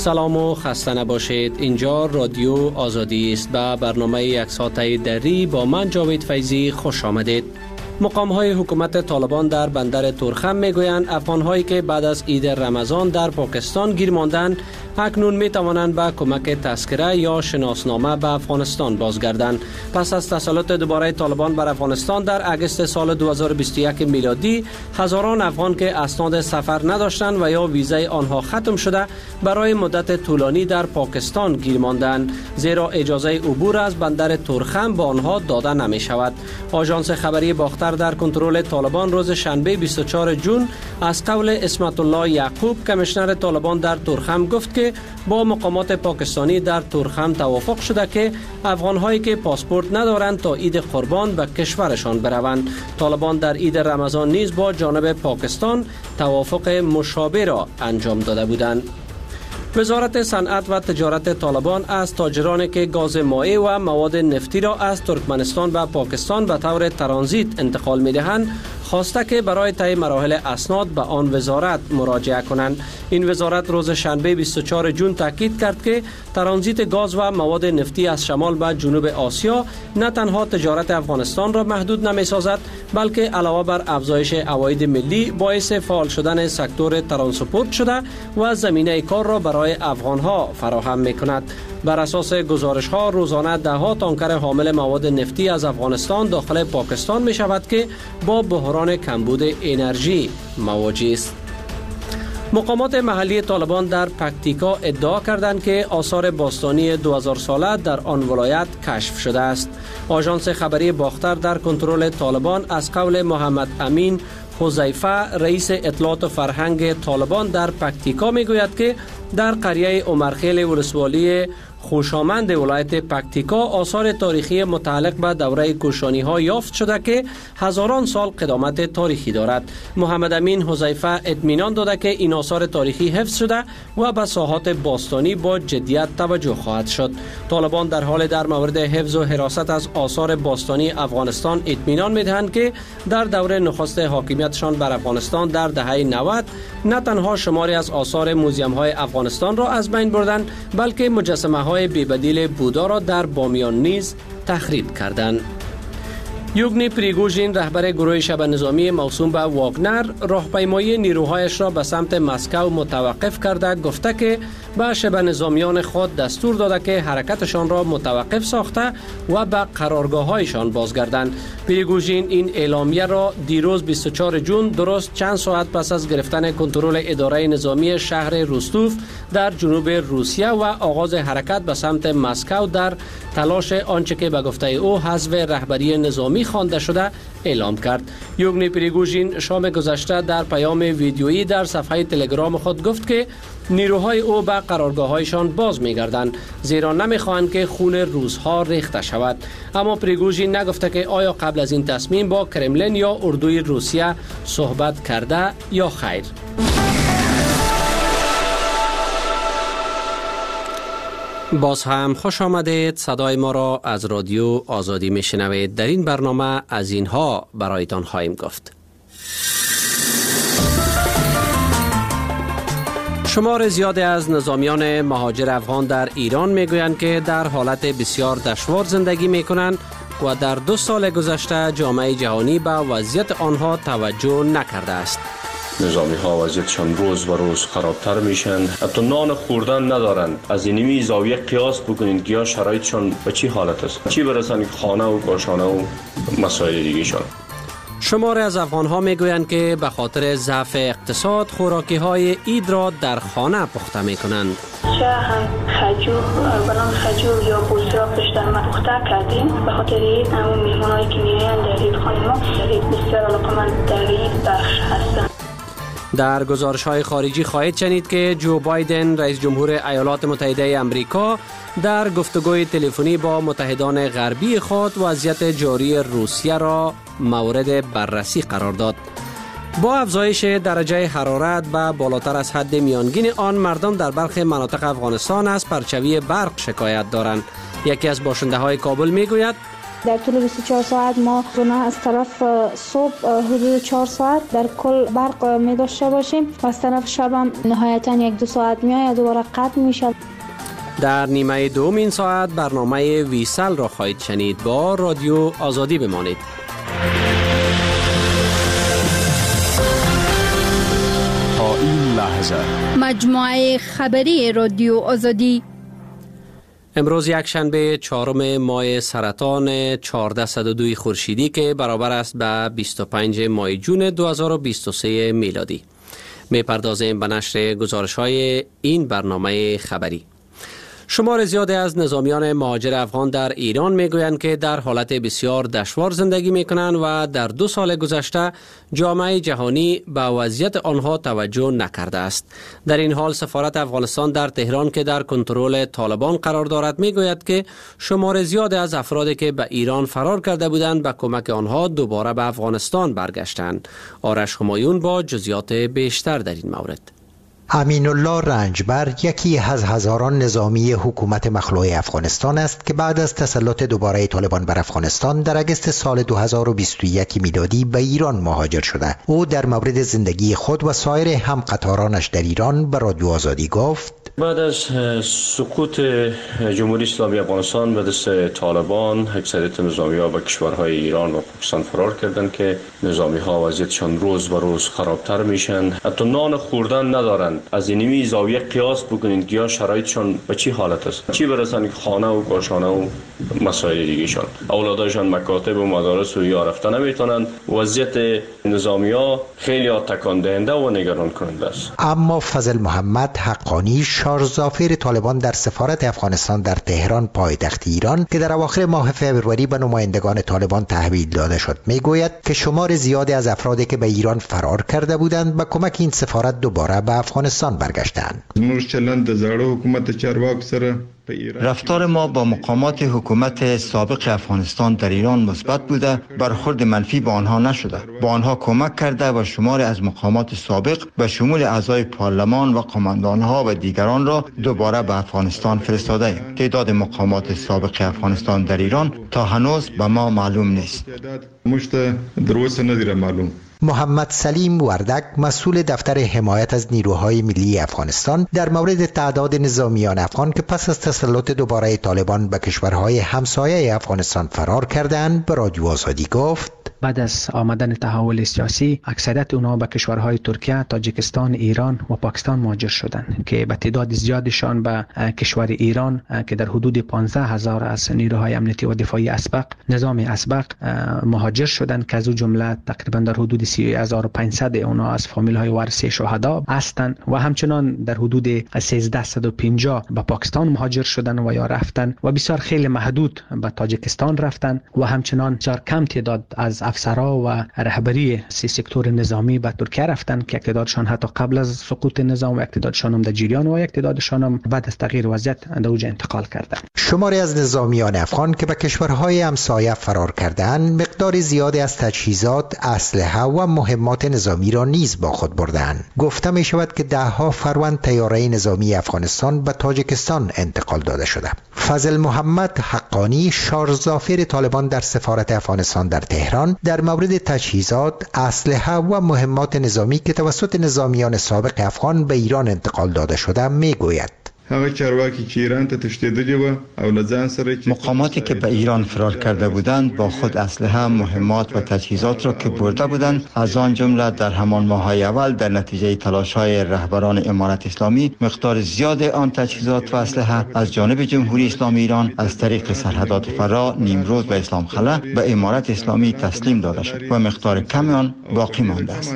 سلام و خسته نباشید. اینجا رادیو آزادی است. به برنامه یک ساعته دری با من جاوید فیضی خوش آمدید. مقام‌های حکومت طالبان در بندر تورخم میگویند افغان‌هایی که بعد از عید رمضان در پاکستان گیر ماندند اکنون می‌توانند به کمک تذکره یا شناسنامه به افغانستان بازگردند. پس از تسلط دوباره طالبان بر افغانستان در اگست سال 2021 میلادی، هزاران افغان که اسناد سفر نداشتند و یا ویزای آنها ختم شده برای مدت طولانی در پاکستان گیر ماندند، زیرا اجازه عبور از بندر تورخم به آنها داده نمی‌شود. آژانس خبری باختر در کنترل طالبان روز شنبه 24 جون از قول اسمت الله یعقوب، کمیشنر طالبان در تورخم، گفت که با مقامات پاکستانی در تورخم توافق شده که افغان‌هایی که پاسپورت ندارند تا عید قربان به کشورشان بروند. طالبان در عید رمضان نیز با جانب پاکستان توافق مشابه را انجام داده بودند. وزارت صنعت و تجارت طالبان از تاجرانی که گاز مائع و مواد نفتی را از ترکمنستان به پاکستان به طور ترانزیت انتقال می‌دهند خواسته که برای طی مراحل اسناد به آن وزارت مراجعه کنند. این وزارت روز شنبه 24 جون تاکید کرد که ترانزیت گاز و مواد نفتی از شمال به جنوب آسیا نه تنها تجارت افغانستان را محدود نمی‌سازد، بلکه علاوه بر افزایش عواید ملی باعث فعال شدن سکتور ترانسپورت شده و زمینه کار را برای افغان‌ها فراهم می‌کند. بر اساس گزارش‌ها روزانه ده‌ها تانکر حامل مواد نفتی از افغانستان داخل پاکستان می‌شود که با بحران کمبود انرژی مواجه است. مقامات محلی طالبان در پکتیکا ادعا کردند که آثار باستانی 2000 ساله در آن ولایت کشف شده است. آژانس خبری باختر در کنترل طالبان از قول محمد امین حذیفه، رئیس اطلاعات و فرهنگ طالبان در پکتیکا، میگوید که در قریه عمرخیل ولسوالی خوشامند ولایت پکتیکا آثار تاریخی متعلق به دوره کوشانی ها یافت شده که هزاران سال قدامت تاریخی دارد. محمد امین حذیفه اطمینان داده که این آثار تاریخی حفظ شده و به ساحات باستانی با جدیت توجه خواهد شد. طالبان در حال در مورد حفظ و حراست از آثار باستانی افغانستان اطمینان می‌دهند که در دوره نخست حاکمیتشان بر افغانستان در دهه 90 نه تنها شماری از آثار موزیم های افغانستان را از بین بردند، بلکه مجسمه های بی‌بدیل بودا را در بامیان نیز تخریب کردند. یوگنی پریگوژین، رهبر گروه شبه نظامی موسوم به واگنر، راهپیمایی نیروهایش را به سمت مسکو متوقف کرده گفته که به شبه نظامیان خود دستور داده که حرکتشان را متوقف ساخته و به قرارگاه‌هایشان بازگردند. پریگوژین این اعلامیه را دیروز 24 جون درست چند ساعت پس از گرفتن کنترل اداره نظامی شهر روستوف در جنوب روسیه و آغاز حرکت به سمت مسکو در تلاش آنچه که به گفته او حذف رهبری نظامی خوانده شده اعلام کرد. یوگنی پریگوژین شام گذشته در پیام ویدیویی در صفحه تلگرام خود گفت که نیروهای او به قرارگاه‌هایشان باز می‌گردند، زیرا نمی‌خواهند که خون روس‌ها ریخته شود. اما پریگوژین نگفته که آیا قبل از این تصمیم با کرملین یا اردوی روسیه صحبت کرده یا خیر. باز هم خوش آمدید. صدای ما را از رادیو آزادی میشنوید. در این برنامه از اینها برایتان خواهیم گفت. شمار زیادی از نظامیان مهاجر افغان در ایران میگویند که در حالت بسیار دشوار زندگی میکنند و در 2 سال گذشته جامعه جهانی به وضعیت آنها توجه نکرده است. نظامی ها وضعیتشان روز و روز خرابتر میشن، حتی نان خوردن ندارند. از اینمی زاویه قیاس بکنید که یا شرایطشان به چی حالت است، چی برسن خانه و کاشانه و مسائل دیگه‌شان. شماری از افغان‌ها میگویند که به خاطر ضعف اقتصاد خوراکی‌های عید را در خانه پخته می‌کنند. هم خجور، بلان خجور یا بوسه را پشتر ما پخته کردیم. به خاطر عید همون میهمان‌هایی که می‌آیند در عید خانه ما بسیار علاقه‌مند در عید بخش هستند. در گزارش‌های خارجی خواهید شنید که جو بایدن رئیس جمهور ایالات متحده آمریکا در گفتگوی تلفنی با متحدان غربی خود وضعیت جاری روسیه را مورد بررسی قرار داد. با افزایش درجه حرارت به بالاتر از حد میانگین آن، مردم در برخی مناطق افغانستان از پرچوی برق شکایت دارند. یکی از باشنده های کابل میگوید در طول 24 ساعت ما از طرف صبح حدود 4 ساعت در کل برق می داشته باشیم و از طرف شب هم نهایتا 1-2 ساعت می آید دوباره قطع می شد. در نیمه دوم این ساعت برنامه ویسل را خواهید شنید. با رادیو آزادی بمانید. تا این لحظه مجموعه خبری رادیو آزادی. امروز یک شنبه 4 ماه سرطان 1402 خورشیدی که برابر است به 25 ماه جون 2023 میلادی. میپردازیم به نشر گزارش‌های این برنامه خبری. شمار زیادی از نظامیان مهاجر افغان در ایران میگویند که در حالت بسیار دشوار زندگی میکنند و در 2 سال گذشته جامعه جهانی به وضعیت آنها توجه نکرده است. در این حال سفارت افغانستان در تهران که در کنترل طالبان قرار دارد میگوید که شمار زیادی از افرادی که به ایران فرار کرده بودند به کمک آنها دوباره به افغانستان برگشتند. آرش همایون با جزئیات بیشتر در این مورد. امین الله رنجبر یکی از هزاران نظامی حکومت مخلوع افغانستان است که بعد از تسلط دوباره طالبان بر افغانستان در اگست سال 2021 میلادی به ایران مهاجر شده. او در مورد زندگی خود و سایر همقطارانش در ایران به رادیو آزادی گفت: بعد از سقوط جمهوری اسلامی افغانستان به دست طالبان، اکثریت نظامی‌ها به کشورهای ایران و پاکستان فرار کردند که نظامی‌ها وضعیتشان روز به روز خرابتر میشن. حتی نان خوردن ندارند. از اینمی زاویه قیاس بکنید که شرایطشان به چی حالت است. چی برسن خانه و کاشانه و مسائل دیگه‌شان. اولادشان مکاتب و مدارس و یا رفتن نمیتونن. وضعیت نظامی‌ها خیلی تکان دهنده و نگران کننده است. اما فضل محمد حقانی شارژافیر طالبان در سفارت افغانستان در تهران پایتخت ایران که در اواخر ماه فوریه به نمایندگان طالبان تحویل داده شد میگوید که شمار زیادی از افرادی که به ایران فرار کرده بودند با کمک این سفارت دوباره به افغانستان برگشتند. رفتار ما با مقامات حکومت سابق افغانستان در ایران مثبت بوده، برخورد منفی با آنها نشده. با آنها کمک کرده و شماری از مقامات سابق به شمول اعضای پارلمان و قماندانها و دیگران را دوباره به افغانستان فرستاده ایم. تعداد مقامات سابق افغانستان در ایران تا هنوز به ما معلوم نیست. محمد سلیم وردک مسئول دفتر حمایت از نیروهای ملی افغانستان در مورد تعداد نظامیان افغان که پس از تسلط دوباره طالبان به کشورهای همسایه افغانستان فرار کردند به رادیو آزادی گفت: بعد از آمدن تحول سیاسی اکثریت اونها به کشورهای ترکیه، تاجیکستان، ایران و پاکستان مهاجر شدند که به تعداد زیادشان به کشور ایران که در حدود 15,000 از نیروهای امنیتی و دفاعی اسبق، نظام اسبق مهاجر شدند که از او جمله تقریبا در حدود 30,500 اونها از فامیل‌های وارثی شهدا هستند و همچنان در حدود 1350 به پاکستان مهاجر شدند و یا رفتند و بسیار خیلی محدود به تاجیکستان رفتند و همچنان بسیار کم تعداد از افسرها و رهبری سکتور نظامی به ترکیه رفتند که تعدادشان حتی قبل از سقوط نظام و تعدادشان هم در جریان و تعدادشان هم بعد از تغییر وضعیت در اوج انتقال کردند. شماری از نظامیان افغان که به کشورهای همسایه فرار کردند مقدار زیادی از تجهیزات، اسلحه و مهمات نظامی را نیز با خود بردند. گفته می شود که 10 فروند طیاره نظامی افغانستان به تاجیکستان انتقال داده شده. فضل محمد حقانی شارژافیر طالبان در سفارت افغانستان در تهران در مورد تجهیزات، اسلحه و مهمات نظامی که توسط نظامیان سابق افغان به ایران انتقال داده شده میگوید: مقاماتی که به ایران فرار کرده بودند با خود اسلحه، مهمات و تجهیزات را که برده بودند، از آن جمله در همان ماه‌های اول در نتیجه تلاش‌های رهبران امارت اسلامی مقدار زیاد آن تجهیزات و اسلحه از جانب جمهوری اسلامی ایران از طریق سرحدات فرا، نیمروز و اسلام خلا به امارت اسلامی تسلیم داده شد و مقدار کم آن باقی مانده است.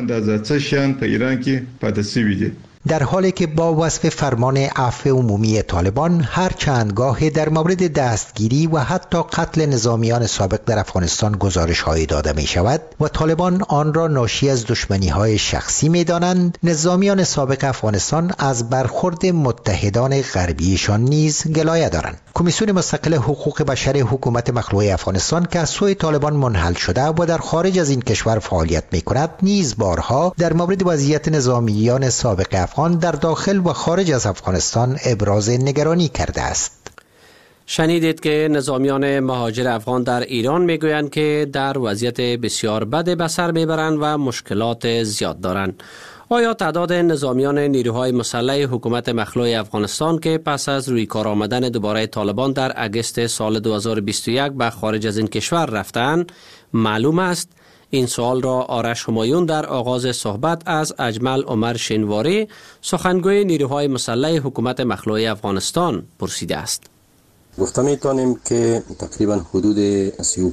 در حالی که با وصف فرمان عفو عمومی طالبان هر چندگاه در مورد دستگیری و حتی قتل نظامیان سابق در افغانستان گزارش‌هایی داده می شود و طالبان آن را ناشی از دشمنی‌های شخصی می دانند، نظامیان سابق افغانستان از برخورد متحدان غربیشان نیز گلایه دارند. کمیسیون مستقل حقوق بشر حکومت مخلوع افغانستان که از سوی طالبان منحل شده و در خارج از این کشور فعالیت می کند نیز بارها در مورد وضعیت نظامیان سابق افغان در داخل و خارج از افغانستان ابراز نگرانی کرده است. شنیدید که نظامیان مهاجر افغان در ایران میگویند که در وضعیت بسیار بد به سر میبرند و مشکلات زیاد دارند. آیا تعداد نظامیان نیروهای مسلح حکومت مخلوع افغانستان که پس از روی کار آمدن دوباره طالبان در اگست سال 2021 به خارج از این کشور رفتند معلوم است؟ این سوال را آرش همایون در آغاز صحبت از اجمل عمر شینواری سخنگوی نیروهای مسلح حکومت مخلوع افغانستان پرسیده است. گفته میتونیم که تقریبا حدود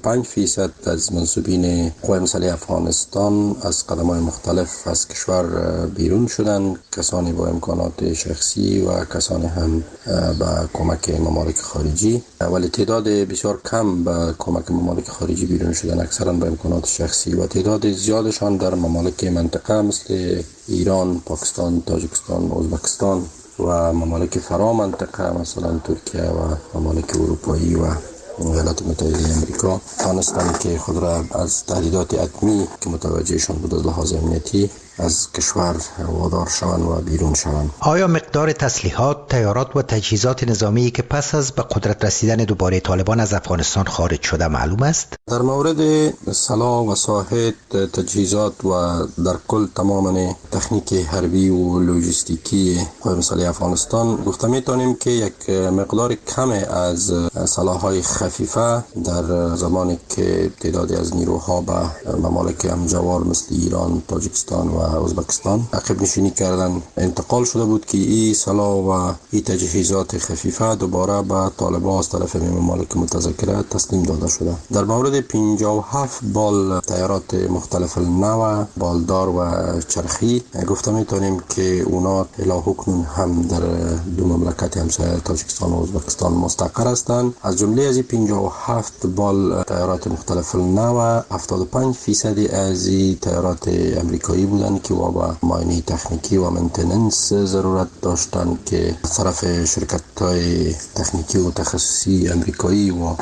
35% از منصوبین قوای مسلح افغانستان از قدم‌های مختلف از کشور بیرون شدند، کسانی با امکانات شخصی و کسانی هم با کمک ممالک خارجی، ولی تعداد بسیار کم با کمک ممالک خارجی بیرون شدن، اکثرا با امکانات شخصی، و تعداد زیادشان در ممالک منطقه مثل ایران، پاکستان، تاجیکستان، ازبکستان و ممالک فرا منطقه مثلا ترکیه و ممالک اروپایی و ایالات متحده آمریکا توانستند که خود را از تهدیدات اتمی که متوجهشان بود از لحاظ امنیتی از کشور وادار شوند و بیرون شوند. آیا مقدار تسلیحات، تیارات و تجهیزات نظامی که پس از به قدرت رسیدن دوباره طالبان از افغانستان خارج شده معلوم است؟ در مورد سلاح و ساحت، تجهیزات و در کل تماما تکنیک حربی و لوجستیکی قوای مسلح افغانستان گفته میتونیم که یک مقدار کم از سلاح‌های خفیفه در زمانی که تعدادی از نیروها به ممالک همجوار مثل ایران، تاجیکستان و ازبکستان عقب نشینی کردن انتقال شده بود که این سلاح و این تجهیزات خفیفه دوباره به طالبان از طرف ممالک متذکره تسلیم داده شده. در مورد 57 بال تیارات مختلف النوع، بالدار و چرخی گفته میتونیم که اونا الی حکنون هم در دو مملکت همسایه تاجیکستان و ازبکستان مستقر هستند. از جمله از 57 بال تیارات مختلف النوع 75% از تیارات امریکایی بودند که با معاینه تکنیکی و منتیننس ضرورت داشتند که از طرف شرکت‌های تکنیکی و تخصصی امریکایی و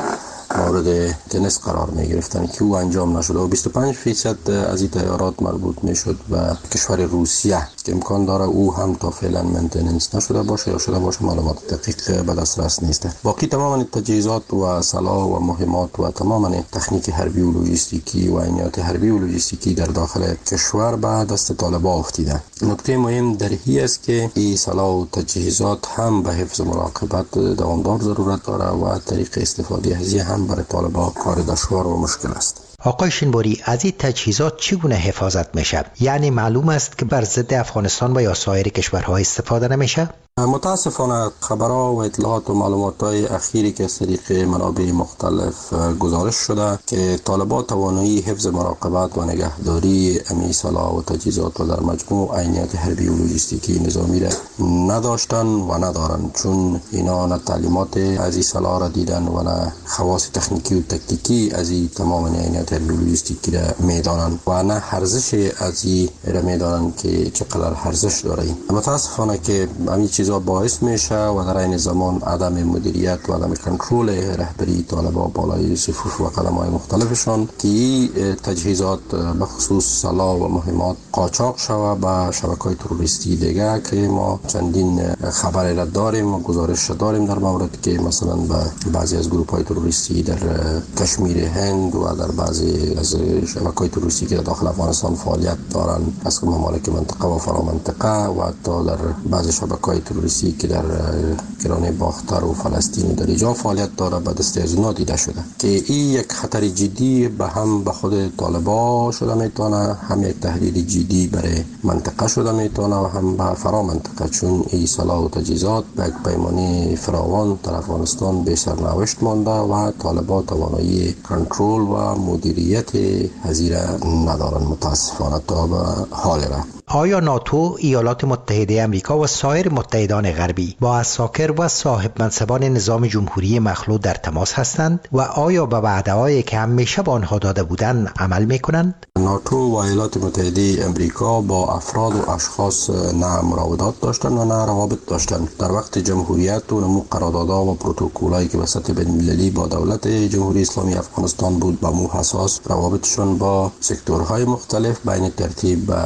مورد تنس قرار می گرفتن که او انجام نشده و 25% از این تیارات مربوط می شد به کشور روسیه که امکان داره او هم تا فعلا منتیننس نشده باشه یا شده باشه، معلومات دقیق به دسترس نیست. باقی تماما تجهیزات و سلاح و مهمات و تماما تکنیک حربی و لوجستیکی و عینیات حربی و لوجستیکی در داخل کشور به دست طالبان افتیده. نکته مهم در این است که این سلاح و تجهیزات هم به حفظ مراقبت دوامدار ضرورت داره و طریق استفاده از هم برای طالبان کار دشوار و مشکل است. آقای شینواری، از این تجهیزات چگونه حفاظت میشه؟ یعنی معلوم است که بر ضد افغانستان و یا سایر کشورها استفاده نمیشه؟ متاسفانه خبرها و اطلاعات و معلومات‌های اخیری که از طریق منابع مختلف گزارش شده که طالبان توانایی حفظ مراقبت و نگهداری امی سلاح و تجهیزات و در مجموع عینیات حربی و لوجستیکی نظامی را نداشتن و ندارن، چون اینا نه تعلیمات از این سلاح را دیدن و نه خواص تکنیکی و تکتیکی از این تمام عینیات حربی و لوجستیکی را میدانن و نه ارزش از این را میدانن که چقدر ارزش داره. متاسفانه که همین چیزا باعث میشه و در این زمان عدم مدیریت و عدم کنترل رهبری طالبان بالای صفوف و قدم‌های مختلفشان که این تجهیزات به خصوص سلاح و مهمات قاچاق شوه به شبکه‌های تروریستی دیگه که ما چندین خبر را داریم و گزارش داریم در مورد که مثلا به بعضی از گروه‌های تروریستی در کشمیر هند و در بعضی از شبکه‌های تروریستی که در داخل افغانستان فعالیت دارند از ممالک منطقه و فرامنطقه و حتی در بعضی شبکه‌های تروریستی که در کرانه باختر و فلسطین در اینجا فعالیت داره به دست از اونا دیده شده که این یک خطر جدی به هم به خود طالبان شده میتونه، هم یک تهدید جدی برای منطقه شده میتونه و هم به فرا منطقه، چون این سلاح و تجهیزات به یک پیمانی فراوان در افغانستان به سرنوشت مانده و طالبان توانایی کنترل و مدیریت هزیره ندارن متاسفانه تا به حال را. آیا ناتو، ایالات متحده آمریکا و سایر متحدان غربی با عساکر و صاحب منصبان نظام جمهوری مخلوع در تماس هستند و آیا به وعده‌هایی که همیشه به آنها داده بودند عمل می‌کنند؟ ناتو و ایالات متحده آمریکا با افراد و اشخاص نه مراودات داشتند و نه روابط داشتند. در وقت جمهوریت و نمو قراردادها و پروتکل‌هایی که به سطح بین‌المللی با دولت جمهوری اسلامی افغانستان بود، با مو حساس روابطشون با سکتورهای مختلف بین ترتیب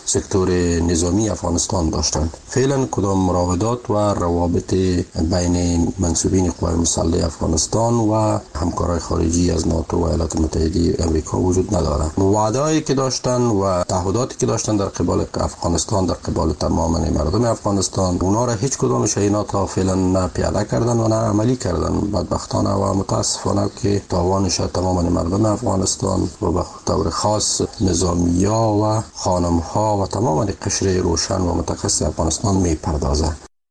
سکتور نظامی افغانستان داشتند. فعلا کدام مراودات و روابط بین منسوبین قوای مسلح افغانستان و همکارای خارجی از ناتو و ایالات متحده آمریکا وجود ندارد. وعده‌ای که داشتن و تعهداتی که داشتن در قبال افغانستان، در قبال تمام مردم افغانستان، اونا را هیچ کدامش اینا تا فعلا نه پیاده کردن و نه عملی کردن. بدبختانه و متاسفانه که تاوانش تمام مردم افغانستان و به طور خاص نظامی‌ها و خانم‌ها و تمام قشر روشن و متخصص افغانستان میپردازه.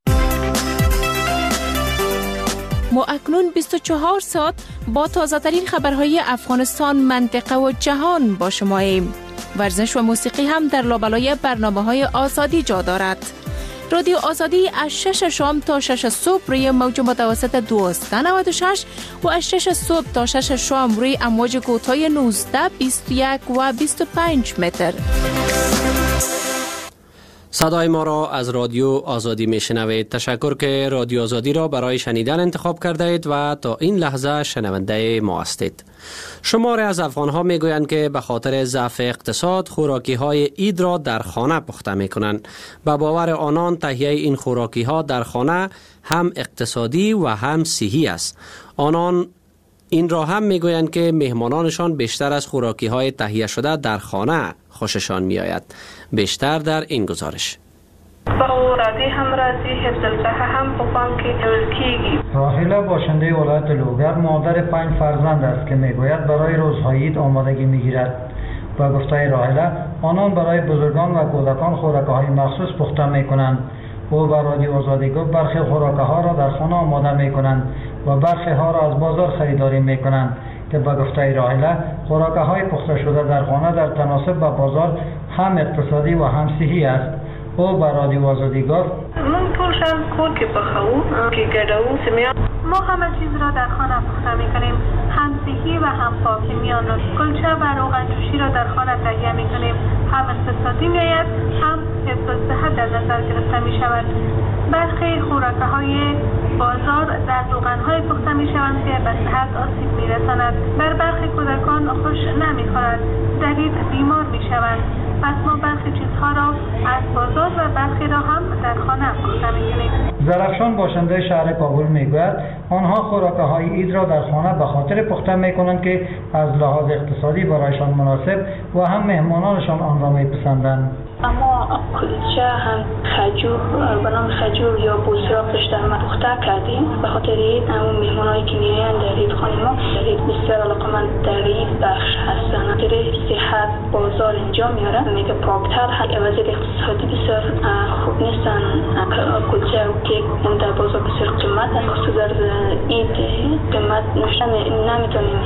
ما اکنون 24 ساعت با تازه‌ترین خبرهای افغانستان، منطقه و جهان با شماییم. ورزش و موسیقی هم در لابلای برنامه‌های آزادی جا دارد. رادیو آزادی از 6 شام تا 6 صبح روی موج متوسط 1296 و از 6 صبح تا 6 شام روی امواج کوتاه 19، 21 و 25 متر. صدای ما را از رادیو آزادی میشنوید. تشکر که رادیو آزادی را برای شنیدن انتخاب کرده اید و تا این لحظه شنونده ما هستید. شماری از افغان‌ها میگویند که به خاطر ضعف اقتصاد خوراکی‌های عید را در خانه پخته می‌کنند. به باور آنان تهیه این خوراکی‌ها در خانه هم اقتصادی و هم صحی است. آنان این را هم میگویند که مهمانانشان بیشتر از خوراکی‌های تهیه شده در خانه خوششان میآید. بیشتر در این گزارش. راحله باشنده ولایت لوگر مادر 5 فرزند است که میگوید برای روزهای عید آمادگی میگیرد. با گفته راحله آنان برای بزرگان و کودکان خوراک‌های مخصوص پخته میکنند. او به رادیو آزادی گفت برخی خوراک‌ها را در خانه آماده میکنند و برخی ها را از بازار خریداری میکنند که به گفته راحله خوراک‌های پخته شده در خانه در تناسب با بازار هم اقتصادی و هم صحی است. او به رادیو آزادی گفت من پولشم کور که بخوو که گردو سمیان ما همه چیز را در خانه پخته میکنیم، هم صحی و هم پاک. میان کلچه و روغن جوشی را در خانه تهیه میکنیم، هم اقتصادی میآید هم حفظ صحت در نظر گرفته می شود. برخی خوراک‌های بازار در روغن‌های پخته می‌شوند که به صحت آسیب می‌رساند. بر برخی کودکان خوش نمی‌خورد، دوید بیمار می‌شوند. پس ما برخی چیزها را از بازار و برخی را هم در خانه پخته می‌کنیم. زرفشان باشنده شهر کابل میگوید آنها خوراک‌های عید را در خانه به خاطر پخته می‌کنند که از لحاظ اقتصادی برایشان مناسب و هم مهمانانشان آن را می‌پسندند. اما کلچه هم خجور به نام خجور یا بوسراقش در ما پخته کردیم به خاطر این همون میهمانایی که میآیند در عید خانه ما در عید بسیار علاقه‌مند در عید بخش هستند. خاطر صحت بازار اینجا میاره میگه پاکتر وضعیت اقتصادی بسیار خوب نیستن. کلچه و کیک در بازار بسیار قیمت است. خصوصا در عید قیمت نوشتن نمیتونیم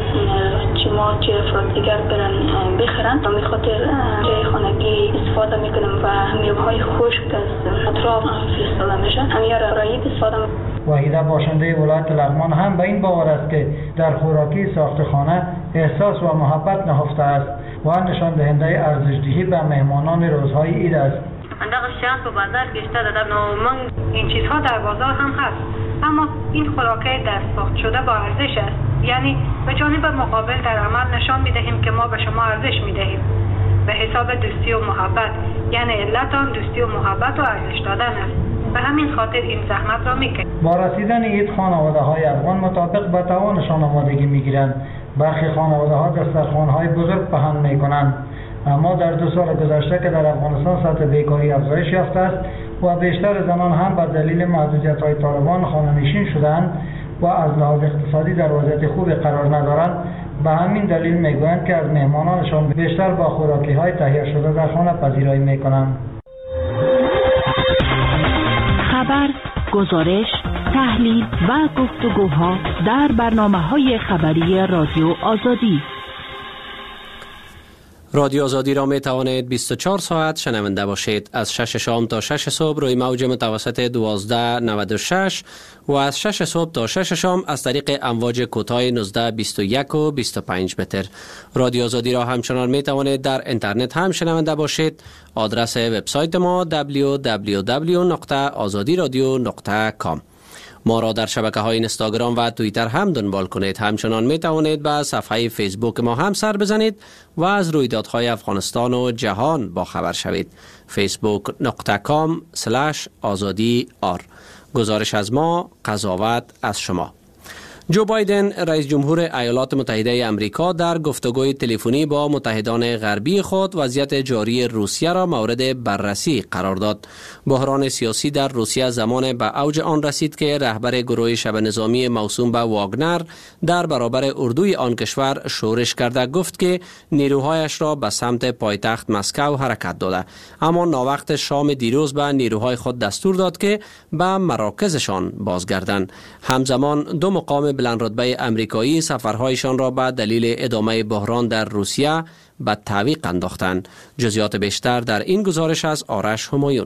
چه افراد دیگر برن بخرن. به خاطر جای خانگی استفاده میکنم و میوه‌های خشک از اطراف فرستاده میشه. همین را برای استفاده. وحیده باشنده ولایت لغمان هم به این باور است که در خوراکی ساختخانه احساس و محبت نهفته است و نشان دهنده ارزش‌دهی به مهمانان روزهای عید است. انداق شیان تو بازار گشته دادم من این چیزها در بازار هم هست، اما این خوراکی در ساخت شده با ارزش است. یعنی به جانب مقابل در عمل نشان میدهیم که ما به شما ارزش میدهیم به حساب دوستی و محبت. یعنی علت آن دوستی و محبت و ارزش دادن است. به همین خاطر این زحمت را میکنیم. با رسیدن عید خانواده‌های افغان مطابق به توانشان آمادگی میگیرند. برخی خانواده‌ها دسترخوان‌های بزرگ پهن میکنند. اما در 2 سال گذشته که در افغانستان سطح بیکاری افزایش یافته است و بیشتر زنان هم به دلیل محدودیت‌های طالبان خانه‌نشین شدند و از لحاظ اقتصادی در وضعیت خوبی قرار ندارند، به همین دلیل میگویند که از مهمانانشان بیشتر با خوراکی‌های تهیه شده در خانه پذیرایی میکنند. خبر، گزارش، تحلیل و گفتگوها در برنامه‌های خبری رادیو آزادی. رادیو آزادی را می توانید 24 ساعت شنونده باشید. از 6 شام تا 6 صبح روی موج متوسط 1296 و از 6 صبح تا 6 شام از طریق امواج کوتاه 19، 21 و 25 متر. رادیو آزادی را همچنان می توانید در اینترنت هم شنونده باشید. آدرس وبسایت ما www.azadiradio.com. ما را در شبکه‌های اینستاگرام و توییتر هم دنبال کنید. همچنان می توانید به صفحه فیسبوک ما هم سر بزنید و از رویدادهای افغانستان و جهان با خبر شوید. facebook.com/azadi.r. گزارش از ما، قضاوت از شما. جو بایدن رئیس جمهور ایالات متحده امریکا در گفتگوی تلفنی با متحدان غربی خود وضعیت جاری روسیه را مورد بررسی قرار داد. بحران سیاسی در روسیه زمان به اوج آن رسید که رهبر گروه شبه نظامی موسوم به واگنر در برابر اردوی آن کشور شورش کرده گفت که نیروهایش را به سمت پایتخت مسکو حرکت داده، اما ناوقت شام دیروز به نیروهای خود دستور داد که به مراکزشان بازگردند. همزمان دو مقام بلند رتبه امریکایی سفرهایشان را به دلیل ادامه بحران در روسیه به تعویق انداختند. جزئیات بیشتر در این گزارش از آرش همایون.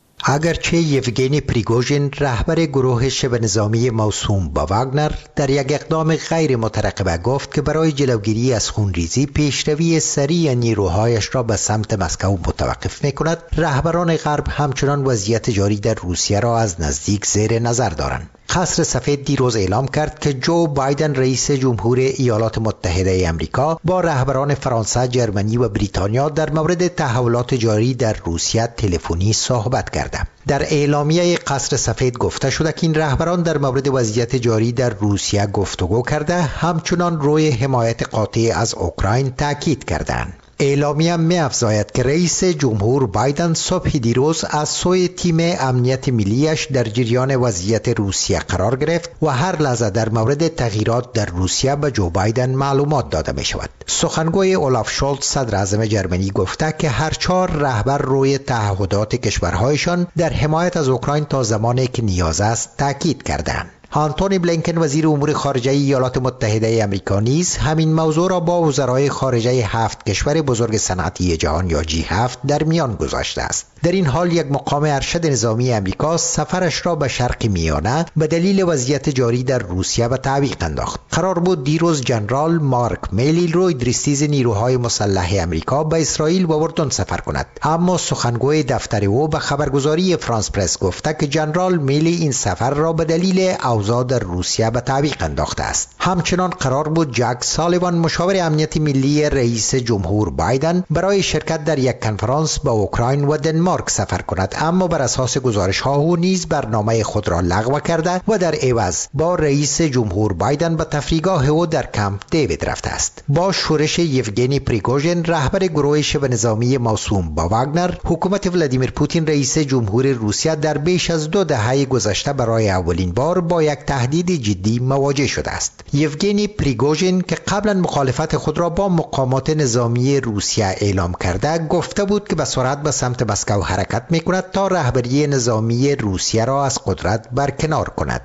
اگرچه یوگنی پریگوژین رهبر گروه شبه نظامی موسوم به واگنر در یک اقدام غیر مترقبه گفت که برای جلوگیری از خونریزی پیشروی سریع نیروهایش را به سمت مسکو متوقف می‌کند، رهبران غرب همچنان وضعیت جاری در روسیه را از نزدیک زیر نظر دارند. قصر سفید دیروز اعلام کرد که جو بایدن رئیس جمهور ایالات متحده امریکا با رهبران فرانسه، جرمنی و بریتانیا در مورد تحولات جاری در روسیه تلفنی صحبت کرده. در اعلامیه قصر سفید گفته شده که این رهبران در مورد وضعیت جاری در روسیه گفتگو کرده، همچنان روی حمایت قاطع از اوکراین تاکید کردند. اعلامیه می‌افزاید که رئیس جمهور بایدن صبح دیروز از سوی تیم امنیت ملیش در جریان وضعیت روسیه قرار گرفت و هر لحظه در مورد تغییرات در روسیه به جو بایدن معلومات داده می شود. سخنگوی اولاف شولز صدر اعظم جرمنی گفته که هر چهار رهبر روی تعهدات کشورهایشان در حمایت از اوکراین تا زمانی که نیاز است تاکید کردند. آنتونی بلینکن وزیر امور خارجه ایالات متحده امریکا نیز همین موضوع را با وزرای خارجه 7 کشور بزرگ صنعتی جهان یا G7 در میان گذاشته است. در این حال یک مقام ارشد نظامی امریکا سفرش را به شرق میانه به دلیل وضعیت جاری در روسیه به تعویق انداخت. قرار بود دیروز جنرال مارک میلی روی درستیز نیروهای مسلح امریکا به اسرائیل و اردن سفر کند، اما سخنگوی دفتر او به خبرگزاری فرانس پرس گفته که جنرال میلی این سفر را به دلیل اوضاع در روسیه به تعویق انداخته است. همچنان قرار بود جک سالیوان مشاور امنیت ملی رئیس جمهور بایدن برای شرکت در یک کنفرانس به اوکراین و دنمارک سفر کند، اما بر اساس گزارش ها او نیز برنامه خود را لغو کرده و در عوض با رئیس جمهور بایدن به تفریحگاه او در کمپ دیوید رفته است. با شورش یوگنی پریگوژین رهبر گروه شبه نظامی موسوم به واگنر، حکومت ولادیمیر پوتین رئیس جمهور روسیه در بیش از 2 دهه گذشته برای اولین بار با یک تهدید جدی مواجه شده است. یوگنی پریگوژین که قبلا مخالفت خود را با مقامات نظامی روسیه اعلام کرده، گفته بود که به سرعت به سمت مسکو حرکت می‌کند تا رهبری نظامی روسیه را از قدرت برکنار کند.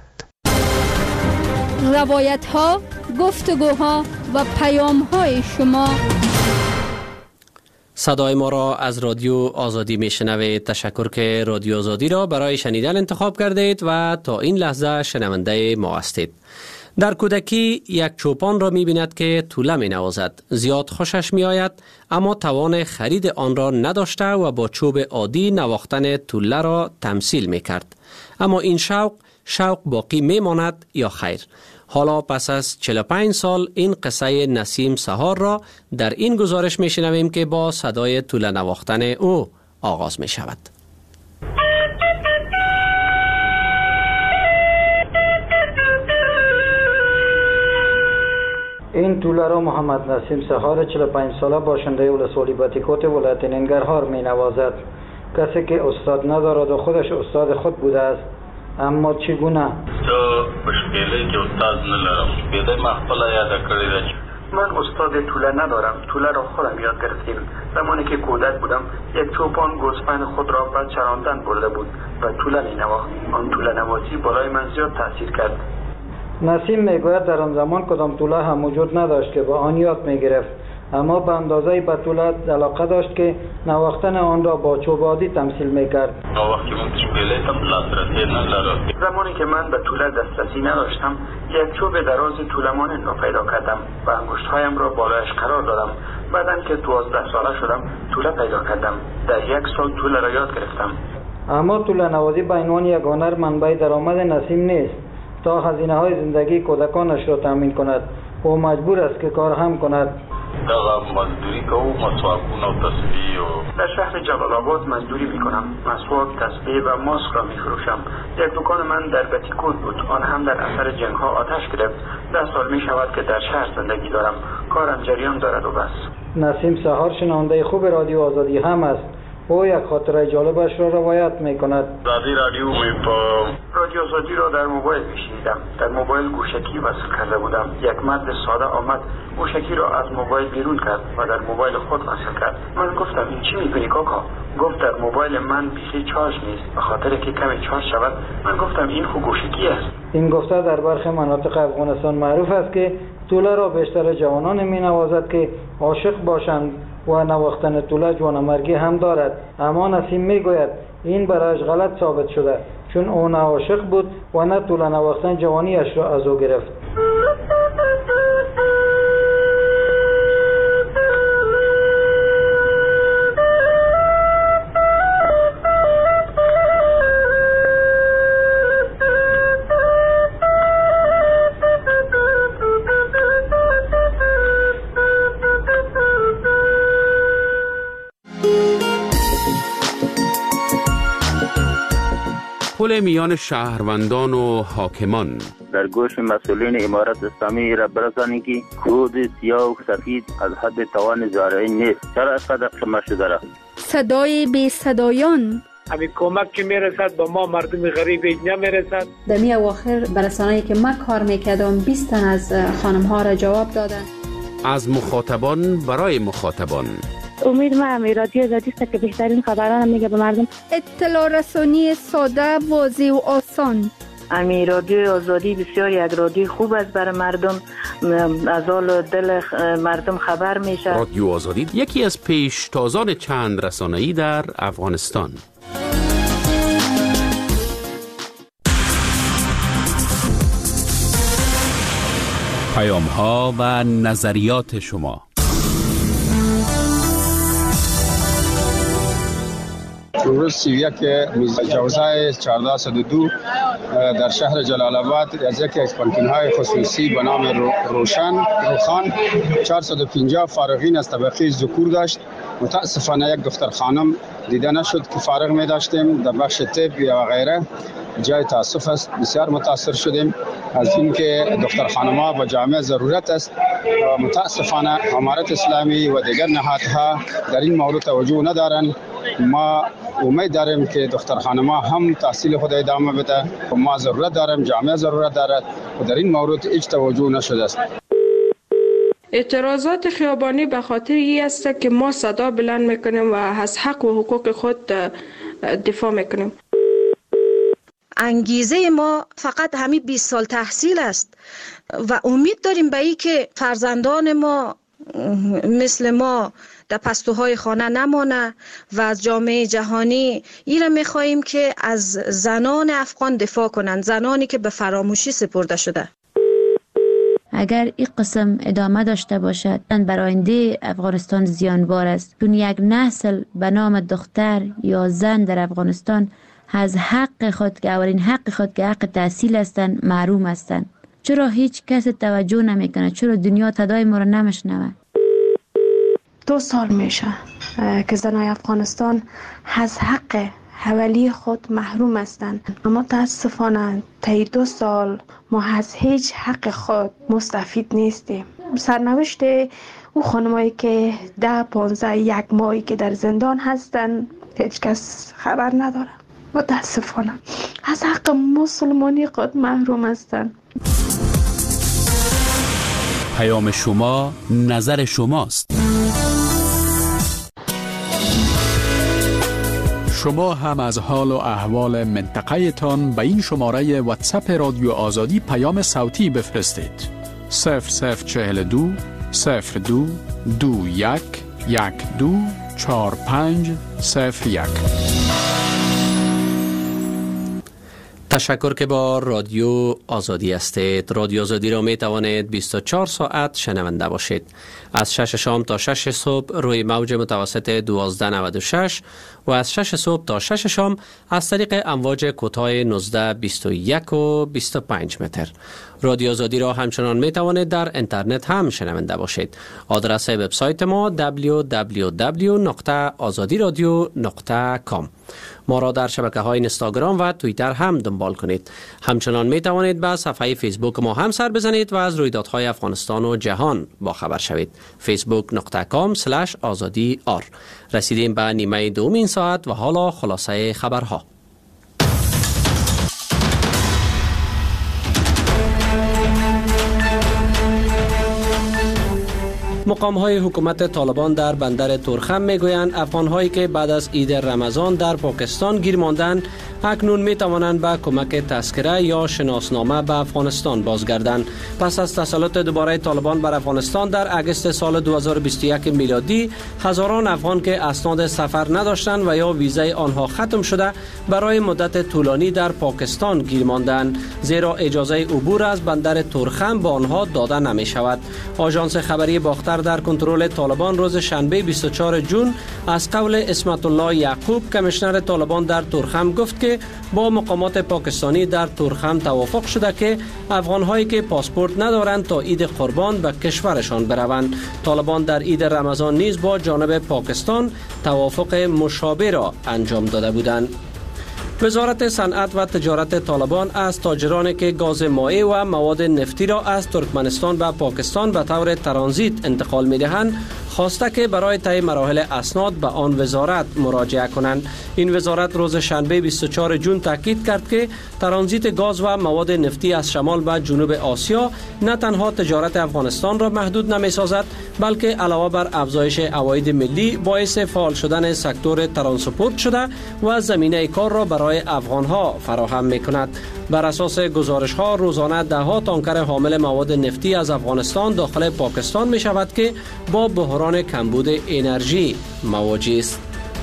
روایت‌ها، گفتگوها و پیام‌های شما. صدای ما را از رادیو آزادی میشنوید. تشکر که رادیو آزادی را برای شنیدن انتخاب کردید و تا این لحظه شنونده ما هستید. در کودکی یک چوپان را می‌بیند که توله می‌نوازد. زیاد خوشش می‌آید، اما توان خرید آن را نداشته و با چوب عادی نواختن توله را تمثیل می‌کرد. اما این شوق باقی می‌ماند یا خیر؟ حالا پس از 45 سال این قصه نسیم سهار را در این گزارش می‌شنویم که با صدای توله نواختن او آغاز می‌شود. این توله را محمد نسیم سهار 45 ساله باشنده ولسوالی باتیکوت ولایت ننگرهار می نوازد. کسی که استاد ندارد و خودش استاد خود بوده است. اما چگونه؟ تو مشکلی که استاد ندارم. بیده مخفله یاد کردید. من استاد توله ندارم. توله را خودم یاد گرفتیم. زمانی که کودک بودم یک چوپان گوسفند خود را به چراندن برده بود و توله می نواخت. آن توله نوازی بالای من زیاد تاثیر کرد. نسیم میگوید در آن زمان کدام توله هم وجود نداشت که با آن یاد میگرفت، اما به اندازه به توله علاقه داشت که نواختن آن را با چوب عادی تمثیل میکرد. زمانی که من به توله دسترسی نداشتم، یک چوب دراز توله مانند را پیدا کردم و انگشتهایم را بالایش قرار دادم. بعدن که 12 ساله شدم توله پیدا کردم. در 1 سال توله را یاد گرفتم. اما توله نوازی به عنوان یک هنر منبع درآمد نسیم نیست. تا هزینه‌های زندگی کودکانش را تامین کند. او مجبور است که کار هم کند. مزدوری که او مسواکون و تسبیح و در شهر جلال آباد مزدوری میکنم. مسواک، تسبیح و ماسک را میفروشم. یک دکان من در بتیکوت بود. آن هم در اثر جنگ ها آتش گرفت. 10 سال می شود که در شهر زندگی دارم. کارم جریان دارد و بس. نسیم سحار شنونده خوب رادیو آزادی هم است. او یک خاطره جالبش را روایت می کند. رادیو رادیو آزادی را در موبایل میشنیدم. در موبایل گوشکی وصل کرده بودم. یک مرد ساده آمد گوشکی را از موبایل بیرون کرد و در موبایل خود وصل کرد. من گفتم این چی میکنی کاکا؟ گفت در موبایل من بیخی چارج نیست، به خاطر که کمی چارج شود. من گفتم این خو گوشکی است. این گفته در برخی مناطق افغانستان معروف است که توله را بیشتر جوانان می نوازد که عاشق باشند و نواختن توله جوانمرگی هم دارد. اما نسیم می گوید این برایش غلط ثابت شده، چون او نه عاشق بود و نه توله نواختن جوانیش را از او گرفت. پل میان شهروندان و حاکمان. در گوش مسئولین امارت اسلامی را برسانید که کود سیاه و سفید از حد توان زارعی نیست. چرا از قدر قمه شده را؟ صدای بی صدایان. همین کمک که میرسد با ما مردم غریب نمیرسد. در می اواخر برسانه‌ای که من کار میکردم 20 تن از خانم ها را جواب دادن. از مخاطبان برای مخاطبان. امید من رادیو آزادی است که بهترین خبران میگه به مردم. اطلاع رسانی ساده، واضح و آسان. امی رادیو آزادی بسیار یک رادیو خوب است برای مردم. از حال دل مردم خبر میشه. رادیو آزادی یکی از پیشتازان چند رسانه‌ای در افغانستان. پیام‌ها و نظریات شما. امروز 31 جوزای 1402 در شهر جلال آباد از یکی از پانتون‌های خصوصی به نام روخان 450 فارغین از طبقه ذکور داشت. متاسفانه یک دختر خانم دیده نشد که فارغ می داشتیم در بخش طب و غیره. جای تاسف است. بسیار متاثر شدیم از اینکه دختر خانم‌ها با جامعه ضرورت است. متاسفانه امارت اسلامی و دیگر نهادها در این موضوع توجه ندارند. ما امید داریم که دختر خانم‌ها هم تحصیل خود ادامه بده. ما ضرورت داریم، جامعه ضرورت دارد و در این موضوع هیچ توجه نشده است. اعتراضات خیابانی به خاطر این است که ما صدا بلند میکنیم و از حق و حقوق خود دفاع میکنیم. انگیزه ما فقط همین 20 سال تحصیل است و امید داریم به این که فرزندان ما مثل ما در پستوهای خانه نمانه و از جامعه جهانی این را میخواییم که از زنان افغان دفاع کنند، زنانی که به فراموشی سپرده شده. اگر این قسم ادامه داشته باشد بر آینده افغانستان زیانبار است، چون یک نسل به نام دختر یا زن در افغانستان از حق خود که اولین حق خود که حق تحصیل هستند محروم هستند. چرا هیچ کس توجه نمیکنه؟ چرا دنیا صدای ما را نمیشنوه؟ 2 سال میشه که زنای افغانستان از حق حوالی خود محروم هستند، اما متاسفانه طی 2 سال ما از هیچ حق خود مستفید نیستیم. سرنوشت او خانمایی که 10-15 یک ماهی که در زندان هستند هیچ کس خبر نداره. متاسفانه از حق مسلمانی خود محروم هستند. پیام شما نظر شماست. شما هم از حال و احوال منطقه تان به این شماره واتساپ رادیو آزادی پیام صوتی بفرستید. 0042 02 21 12 45 01. تشکر که با رادیو آزادی هستید. رادیو آزادی را می توانید 24 ساعت شنونده باشید. از 6 شام تا 6 صبح روی موج متوسط 1296 و از 6 صبح تا 6 شام از طریق امواج کوتاه 19، 21 و 25 متر. رادیو آزادی را همچنان می توانید در اینترنت هم شنونده باشید. آدرس وبسایت ما www.azadiradio.com. ما را در شبکه‌های اینستاگرام و توییتر هم دنبال کنید. همچنان می توانید به صفحه فیسبوک ما هم سر بزنید و از رویدادهای افغانستان و جهان با خبر شوید. facebook.com/azadi_r. رسیدیم به نیمه دوم این ساعت و حالا خلاصه خبرها. مقام‌های حکومت طالبان در بندر تورخم میگویند افغان‌هایی که بعد از عید رمضان در پاکستان گیر ماندند اکنون می‌توانند به کمک تذکره یا شناسنامه به افغانستان بازگردند. پس از تسلط دوباره طالبان بر افغانستان در اگست سال 2021 میلادی، هزاران افغان که اسناد سفر نداشتند و یا ویزای آنها ختم شده برای مدت طولانی در پاکستان گیر ماندند، زیرا اجازه عبور از بندر تورخم به آنها داده نمی‌شود. آژانس خبری باختر در کنترل طالبان روز شنبه 24 جون از قول اسمت الله یعقوب، کمیشنر طالبان در تورخم، گفت که با مقامات پاکستانی در تورخم توافق شده که افغان‌هایی که پاسپورت ندارند تا عید قربان به کشورشان بروند. طالبان در عید رمضان نیز با جانب پاکستان توافق مشابه را انجام داده بودند. وزارت صنعت و تجارت طالبان از تاجرانی که گاز مائع و مواد نفتی را از ترکمنستان به پاکستان به طور ترانزیت انتقال می‌دهند خواسته که برای طی مراحل اسناد به آن وزارت مراجعه کنند. این وزارت روز شنبه 24 جون تاکید کرد که ترانزیت گاز و مواد نفتی از شمال به جنوب آسیا نه تنها تجارت افغانستان را محدود نمی‌سازد، بلکه علاوه بر افزایش عواید ملی باعث فعال شدن سکتور ترانسپورت شده و زمینه کار را برای افغان‌ها فراهم می‌کند. بر اساس گزارش‌ها روزانه ده‌ها تانکر حامل مواد نفتی از افغانستان داخل پاکستان می‌شود که با بحران کمبود انرژی مواجه است.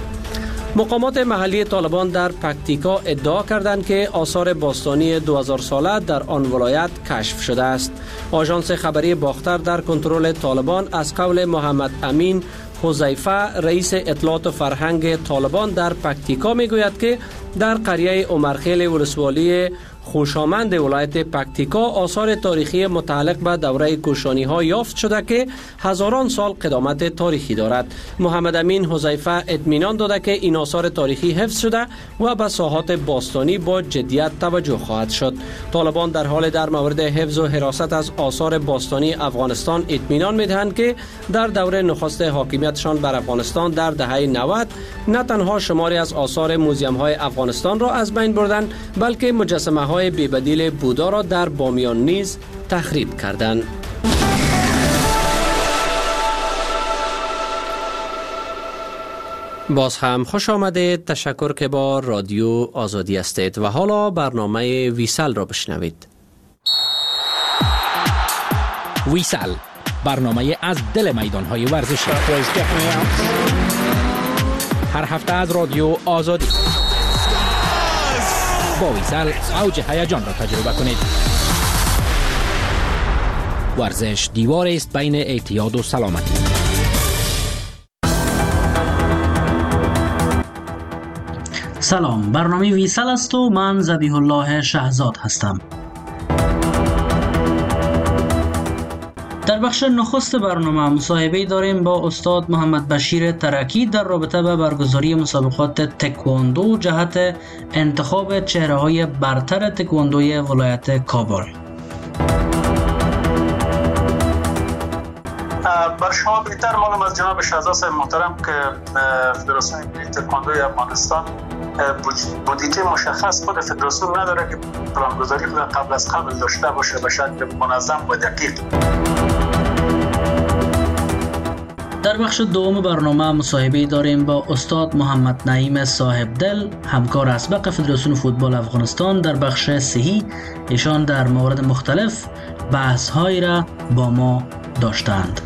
مقامات محلی طالبان در پکتیکا ادعا کردند که آثار باستانی 2000 ساله در آن ولایت کشف شده است. آژانس خبری باختر در کنترل طالبان از قول محمد امین حذیفه، رئیس اطلاعات و فرهنگ طالبان در پکتیکا، میگوید که در قریه عمرخیل ولسوالی خوشامند ولایت پکتیکا آثار تاریخی متعلق به دوره کوشانی ها یافت شده که هزاران سال قدامت تاریخی دارد. محمد امین حذیفه اطمینان داده که این آثار تاریخی حفظ شده و به ساحات باستانی با جدیت توجه خواهد شد. طالبان در حال در مورد حفظ و حراست از آثار باستانی افغانستان اطمینان می‌دهند که در دوره نخست حاکمیتشان بر افغانستان در دهه 90 نه تنها شماری از آثار موزیم‌های افغانستان را از بین بردند، بلکه مجسمه‌های بی‌بدیل بودا را در بامیان نیز تخریب کردند. باز هم خوش آمدید. تشکر که با رادیو آزادی هستید و حالا برنامه ویسل را بشنوید. ویسل، برنامه از دل میدان‌های ورزشی. هر هفته از رادیو آزادی. با ویسل اوج هیجان را تجربه کنید. ورزش دیوار است بین اعتیاد و سلامتی. سلام، برنامه ویسل است و من ذبیح الله شهزاد هستم. در بخش نخست برنامه مصاحبه‌ای داریم با استاد محمد بشیر ترکی در رابطه با برگزاری مسابقات تکواندو جهت انتخاب چهره‌های برتر تکواندوی ولایت کابل. بر شما بهتر معلوم از جناب شهزاد محترم که فدراسیون ملی تکواندوی افغانستان بودجه مشخص خود فدراسیون نداره که پلانگذاری خود قبل از قبل داشته باشه به شکل منظم و دقیق. در بخش دوم برنامه مصاحبه‌ای داریم با استاد محمد نعیم صاحب دل، همکار اسبق فدراسیون فوتبال افغانستان در بخش صحی. ایشان در موارد مختلف بحث‌هایی را با ما داشتند.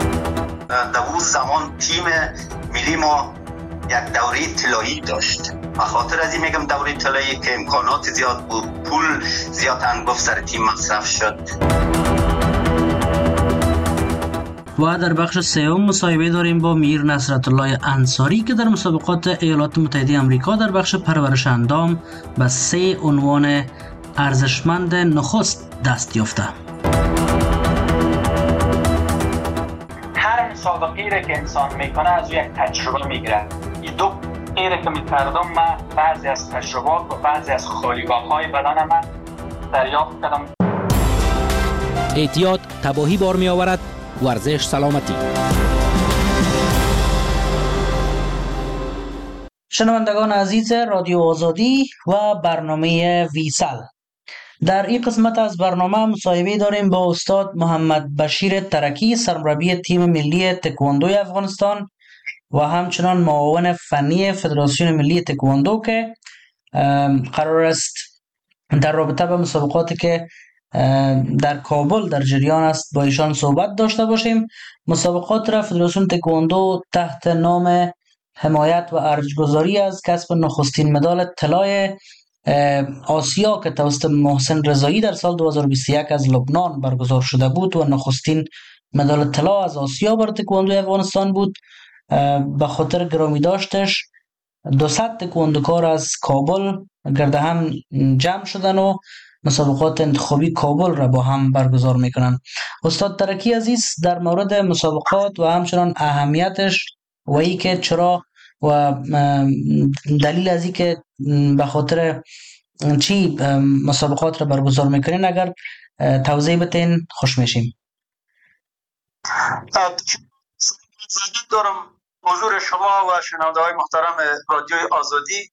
در اون زمان تیم ملی ما یک دوره طلایی داشت خاطر از این میگم دوره طلایی که امکانات زیاد بود، پول زیاد انگفت سر تیم مصرف شد. و در بخش سوم مصاحبه داریم با میر نصرت الله انصاری که در مسابقات ایالات متحده آمریکا در بخش پرورش اندام به 3 عنوان ارزشمند نخست دست یافته. هر مسابقه‌ای را که انسان میکنه از یک تجربه میگیره. این دو غیره که میکردم، من بعضی از تجربات و بعضی از خالیگاه‌های بدن من دریافت کردم. احتیاط تباهی بار می آورد. ورزش سلامتی. شنوندگان عزیز رادیو آزادی و برنامه ویسل، در این قسمت از برنامه مصاحبه داریم با استاد محمد بشیر ترکی، سرمربی تیم ملی تکواندو افغانستان و همچنان معاون فنی فدراسیون ملی تکواندو که قرار است در رابطه با مسابقاتی که در کابل در جریان است با ایشان صحبت داشته باشیم. مسابقات را فدراسیون تکواندو تحت نام حمایت و ارجگذاری از کسب نخستین مدال طلای آسیا که توسط محسن رضایی در سال 2021 از لبنان برگزار شده بود و نخستین مدال طلا از آسیا بر تکواندو افغانستان بود، به خاطر گرامی داشتش 200 تکواندوکار از کابل گرد هم جمع شدن و مسابقات انتخابی کابل را با هم برگزار میکنن. استاد ترکی عزیز، در مورد مسابقات و همچنان اهمیتش و ای که چرا و دلیل از ای که به خاطر چی مسابقات را برگزار میکنین اگر توضیح بتین خوش میشیم. دارم حضور شما و شنونده های محترم رادیوی آزادی.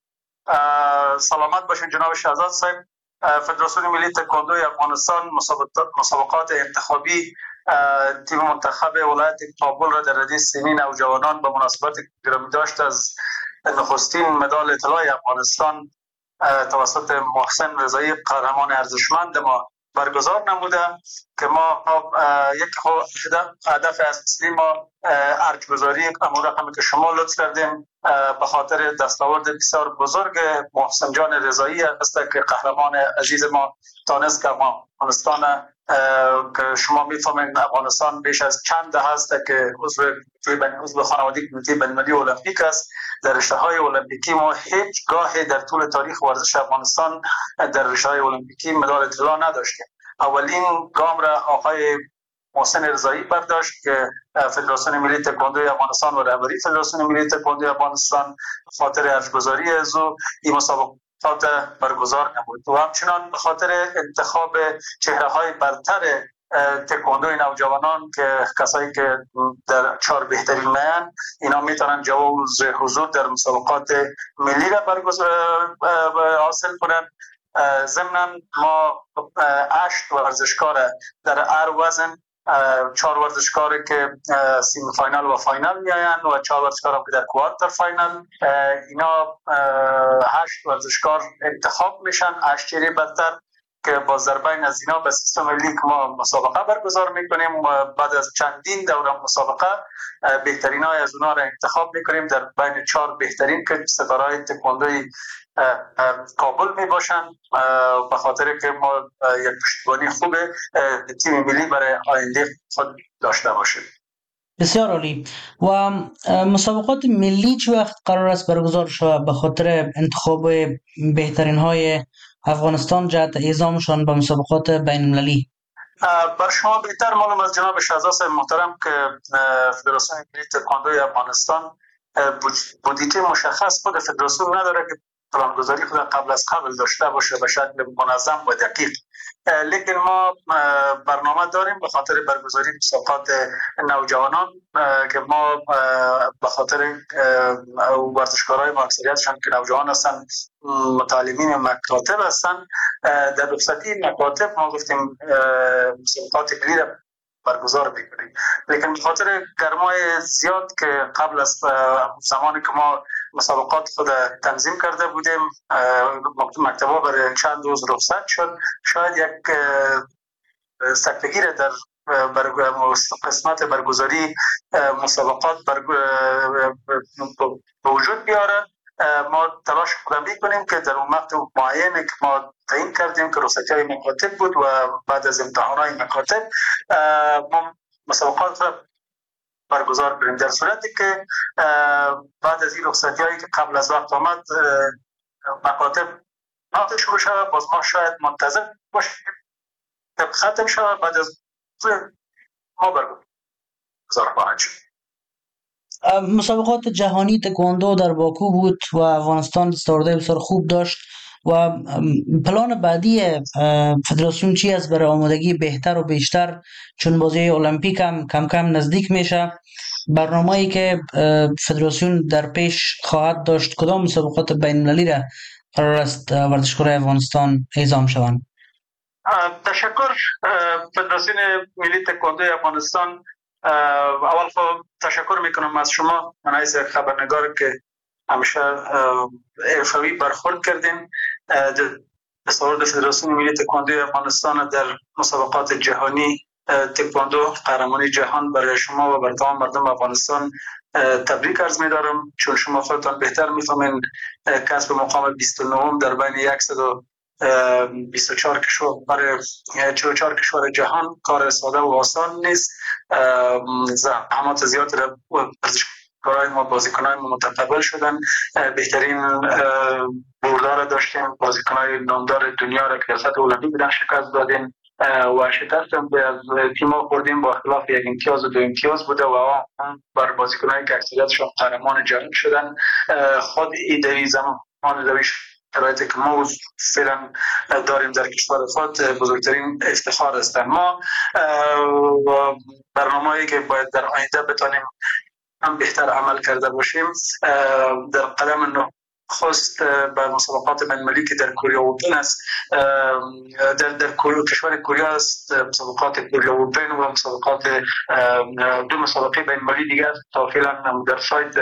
سلامت باشین جناب شهزاد صاحب. فدراسیون ملی تکواندو افغانستان مسابقات انتخابی تیم منتخب ولایت کابل را در رده سنی نوجوانان به مناسبت گرامی داشت از نخستین مدال طلای افغانستان توسط محسن رضایی قهرمان ارزشمند ما برگزار نموده که ما یک هدف اصلی ما ارجگذاری امور رقمی که شما لطف کردیم به خاطر دستاورد بسیار بزرگ محسن جان رضایی است که قهرمان عزیز ما تانست که افغانستان که شما میفهمین افغانستان بیش از چند دهه است که عضو خانواده کمیته بین‌المللی المپیک است. در رشته‌های المپیکی ما هیچ گاهی در طول تاریخ ورزش افغانستان در رشته‌های المپیکی مدال طلا نداشتیم. اولین گام را آقای محسن رضایی برداشت که فدراسیون ملی تکواندو افغانستان و رهبری فدراسیون ملی تکواندو افغانستان خاطر ارجگذاری از او این مسابقات برگزار نمود و همچنان به خاطر انتخاب چهره‌های برتر تکواندوی نوجوانان که کسایی که در 4 بهترین میان اینا میتونن جواز حضور در مسابقات ملی را برگزار حاصل کنند. ضمناً ما 8 ورزشکار در هر وزن 4 ورزشکاری که سیمی فاینال و فاینال میآیند و 4 ورزشکار که در کوارتر فاینال، اینا 8 ورزشکار انتخاب میشن 8 چهره برتر که با ضربین از اینا به سیستم لیگ ما مسابقه برگزار میکنیم و بعد از چندین دوره مسابقه بهترین های از اونا را انتخاب میکنیم در بین 4 بهترین که ستارهای تکواندوی کابل می باشن به خاطر که ما یک پشتیبانی خوب تیم ملی برای آینده خود داشته باشیم. بسیار عالی. و مسابقات ملی چه وقت قرار است برگزار شود به خاطر انتخاب بهترین های افغانستان جهت اعزامشان به مسابقات بین المللی؟ بر شما بهتر معلوم از جناب شهزاد صاحب محترم که فدراسیون ملی تکواندو افغانستان بودجه مشخص خود فدراسیون نداره که پلانگذاری خود قبل از قبل داشته باشه به شکل منظم و دقیق، لیکن ما برنامه داریم به خاطر برگزاری مسابقات نوجوانان که ما به خاطر ورزشکارای ما اکثریتشان که نوجوان هستند متعلمین مکاتب هستند در رخصتی مکاتب ما گفتیم مسابقات ملی را برگزار میکنیم، لیکن به خاطر گرمای زیاد که قبل از زمانی که ما مسابقات خود تنظیم کرده بودیم مکتبا برای چند روز رخصت شد، شاید یک سکتگی را در قسمت برگزاری مسابقات به وجود بیاره ما تلاش خودم کنیم که در اون وقت معینی که ما تعیین کردیم که رخصتی‌های مکاتب بود و بعد از امتحانات مکاتب ما مسابقات را برگزار کنیم، در صورتی که بعد از این رخصتی‌هایی که قبل از وقت آمد مکاتب نهایت شروع شود، باز ما شاید منتظر باشیم که ختم شود، بعد از ما برگزار خواهد شد. مسابقات جهانی تکواندو در باکو بود و افغانستان دستاوردهای بسیار خوب داشت و پلان بعدی فدراسیون چی است برای آمادگی بهتر و بیشتر، چون بازی المپیک هم کم کم نزدیک میشه؟ برنامه‌ای که فدراسیون در پیش خواهد داشت کدام مسابقات بین المللی را قرار است ورزشکاران افغانستان اعزام شوند؟ تشکر. فدراسیون ملی تکواندو افغانستان، اول خب تشکر میکنم از شما من از خبرنگار که همیشه حرفه‌ای برخورد کردین. دستاورد فدراسیون ملی تکواندو افغانستان در مسابقات جهانی تکواندو قهرمانی جهان برای شما و بر تمام مردم افغانستان تبریک عرض می‌دارم، چون شما خودتان بهتر می‌فهمین کسب مقام 29 در بین 124 کشور برای 44 کشور جهان کار ساده و آسان نیست. زحمات زیادی را ورزشکاران ما بازیکنان ما متقبل شدن، بهترین بردار داشتیم، بازیکنان نامدار دنیا را که سطح المپیک بودن شکست دادیم و شکست هم از تیم‌ها خوردیم با اختلاف یک امتیاز و 2 امتیاز بوده و بر بازیکنانی که اکثریتشون قهرمان جهان شدن. خود ایده زمان دویش شرایطی که ما فعلا داریم در کشور خود بزرگترین افتخار است. ما برنامه‌ای که باید در آینده بتانیم هم بهتر عمل کرده باشیم در قدم نخست به مسابقات بین‌المللی که در کره اوپن است، در کشور کره است، مسابقات کره اوپن و مسابقات 2 مسابقه بین‌المللی دیگر تا فعلا در سایت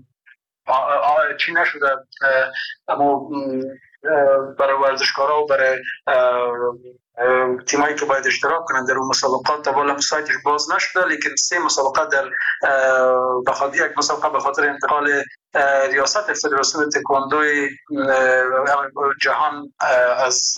چی نشده، اما برای ورزشکارا و برای تیمایی که باید اشتراک کنند در اون مسابقات تا بالا سایتش باز نشده، لیکن 3 مسابقات در یک مسابقه به خاطر انتقال ریاست فدراسیون تکواندو جهان از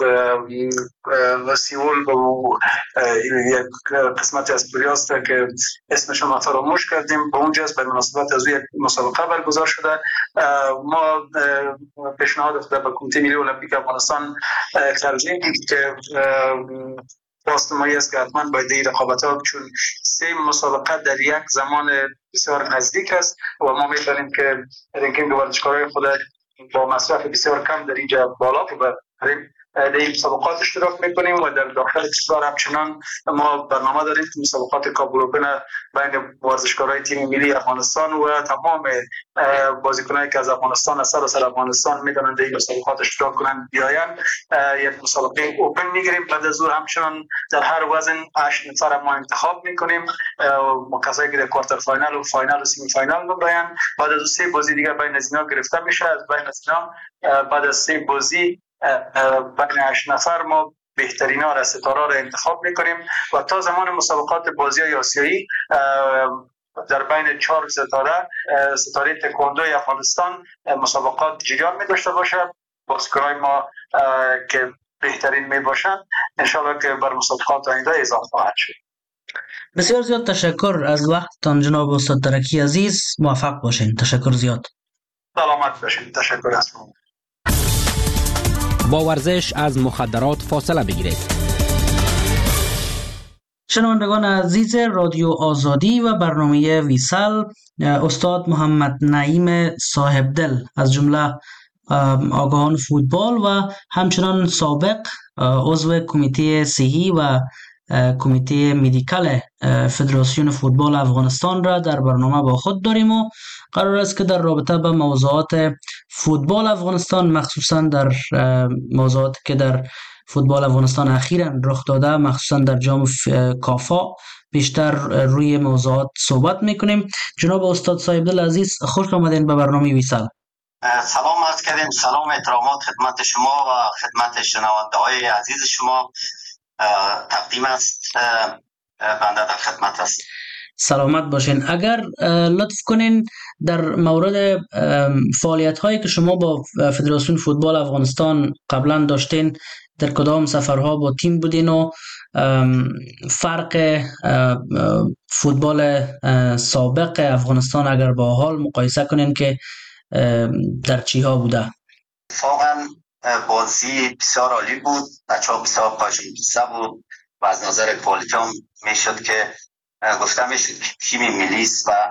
سیول و یک قسمتی از پریاست که اسمش ما فراموش کردیم به اونجا به مناسبت از یک مسابقه برگزار شده. ما پیشنهاد خود به کمیته ملی المپیک افغانستان کردیم که راستمایی است که حتما باید این رقابت‌ها، چون 3 مسابقه در یک زمان بسیار نزدیک است و ما می‌دانیم که رنکینگ ورزشکارای خود با مصرف بسیار کم در اینجا بالا ببریم، در این مسابقات اشتراک میکنیم و در داخل کشور همچنان ما برنامه داریم که مسابقات کاپ اروپا بین ورزشکارای تیم ملی افغانستان و تمام بازیکنایی که از افغانستان از سراسر افغانستان میدونن در این مسابقات اشتراک کنند بیاین. یک مسابقه اوپن میگیریم، بعد از اون همچنان در هر وزن 8 نفر ما انتخاب میکنیم، کسایی که در کوارتر فاینال و فاینال و سمی فاینال میبرن، بعد از 3 بازی دیگه بین از اینا گرفته میشه، از بین از اینا بعد از 3 بازی بین 8 نفر ما بهترین ها را ستاره را انتخاب میکنیم و تا زمان مسابقات بازی آسیایی در بین 4 ستاره تکواندو افغانستان مسابقات جریان می داشته باشه. بازیکنان ما که بهترین می باشن انشالله که بر مسابقات آینده اضافه خواهد شد. بسیار زیاد تشکر از وقتتان جناب استاد درکی عزیز، موفق باشین. تشکر زیاد. سلامت باشین. تشکر از شما. با ورزش از مخدرات فاصله بگیرید. شنوندگان عزیز رادیو آزادی و برنامه ویسال، استاد محمد نعیم صاحب دل از جمله آگاهان فوتبال و همچنان سابق عضو کمیته صحی و کمیته مدیکال فدراسیون فوتبال افغانستان را در برنامه با خود داریم و قرار است که در رابطه با موضوعات فوتبال افغانستان، مخصوصا در موضوعاتی که در فوتبال افغانستان اخیراً رخ داده، مخصوصا در جام کافا، بیشتر روی موضوعات صحبت میکنیم. جناب استاد صاحب دل عزیز، خوش آمدین به برنامه ویسال. سلام عرض کردیم. سلام احترامات خدمت شما و خدمت شنونده های عزیز شما. تقدیم است، بنده در خدمت است. سلامت باشین. اگر لطف کنین در مورد فعالیت هایی که شما با فدراسیون فوتبال افغانستان قبلا داشتین، در کدام سفرها با تیم بودین و فرق فوتبال سابق افغانستان اگر با حال مقایسه کنین که در چی ها بوده؟ واقعا بازی بسیار عالی بود، بچه ها بسیار پاشنگیسته بود و از نظر کوالیتی هم میشد که گفتم میشد که تیم ملی است و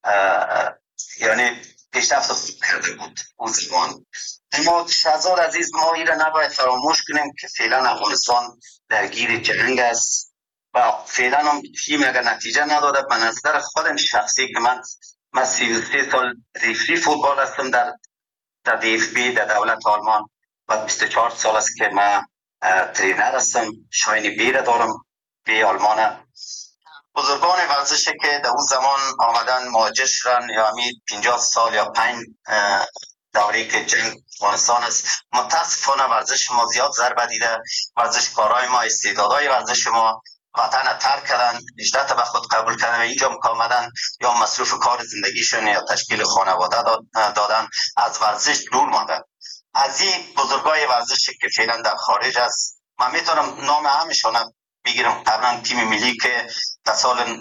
یعنی پیشرفت خوب کرده بود اون زمان. اما شهزاد عزیز، ما این را نباید فراموش کنیم که فعلا افغانستان درگیر جنگ است و فعلا هم تیم اگر نتیجه نداده، به نظر خودم شخصی که من 33 سال ریفری فوتبال هستم در DFB در دولت آلمان و 24 سال است که من ترینر هستم. شاین بیر دارم به آلمان. بزرگان ورزش که در اون زمان آمدن مهاجر شدن یا همین 50 سال یا 5 دوره که جنگ افغانستان است، متاسفانه ورزش ما زیاد ضربه دیده. ورزشکارای ما، استعدادهای ورزش ما وطن ترک کردن، هجرت به خود قبول کردن و اینجا آمدن یا مصروف کار زندگیشون یا تشکیل خانواده دادن، از ورزش دور ماندن. از این بزرگای ورزش که فعلا در خارج است، من میتونم نام همشون بگیرم. قبلا تیم ملی که در سال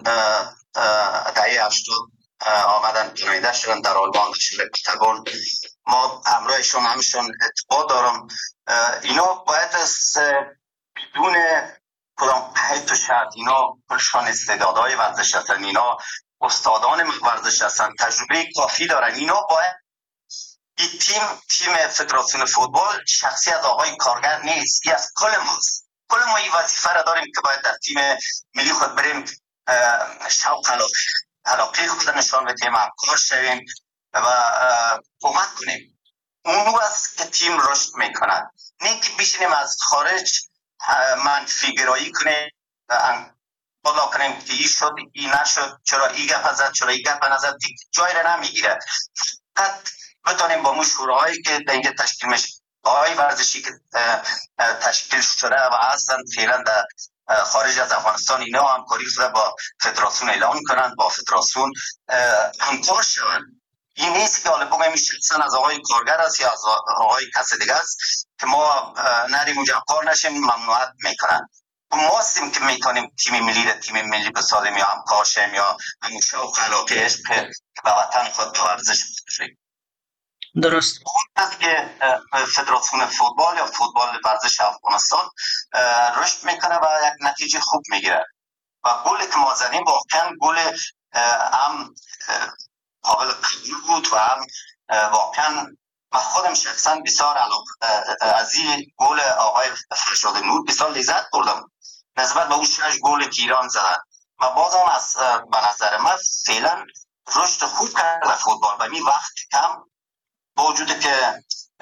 دهه 80 آمدن پناهنده شدن در آلمان، در شهر پتربورن، ما همراهشون همشون اتفاق دارم. اینا باید از بدون کدام قید و شرط، اینا کلشان استعدادهای ورزش هستن، اینا استادان ورزش هستن، تجربه کافی دارن. اینا باید این تیم فدراسیون فوتبال شخصی از آقای کارگر نیست، این از کل ماست. کل ما این وظیفه را داریم که باید در تیم ملی خود بریم شوق علاقه خود نشان بدیم، همکار شویم و کمک کنیم. اون است که تیم رشد میکنه، نه که بشینیم از خارج منفی گرایی کنیم، بالا کنیم که این شد این نشد، چرا این گپ زد، چرا این گپ نزد، جای را نمیگیره. فقط بتونیم با مشورهایی که در اینجا تشکیل میشه، های ورزشی که تشکیل شده و هستن فعلا در خارج از افغانستان، اینا همکاری خود با فدراسیون اعلان کنند، با فدراسیون همکار شوند. این نیست که حالا بگم شخصا از آقای کارگر است یا از آقای کس دیگه است که ما نریم اونجا کار نشیم، ممنوعت میکنن. ما هستیم که میتونیم تیم ملی بسازیم یا همکار شیم یا همون شوق علاقه عشق که به وطن خود به ورزش باشیم. درست. اون است که فدراسیون فوتبال یا فوتبال ورزش افغانستان رشد میکنه و یک نتیجه خوب میگیره و گلی که ما زدیم واقعا گل هم قابل قبول بود و هم واقعا من خودم شخصا بسیار از این گل آقای فرشاد نور بسیار لذت بردم نسبت به اون 6 گل که ایران زدن و بازم از به نظر من فعلا رشد خوب کرده فوتبال و می وقت کم با وجود که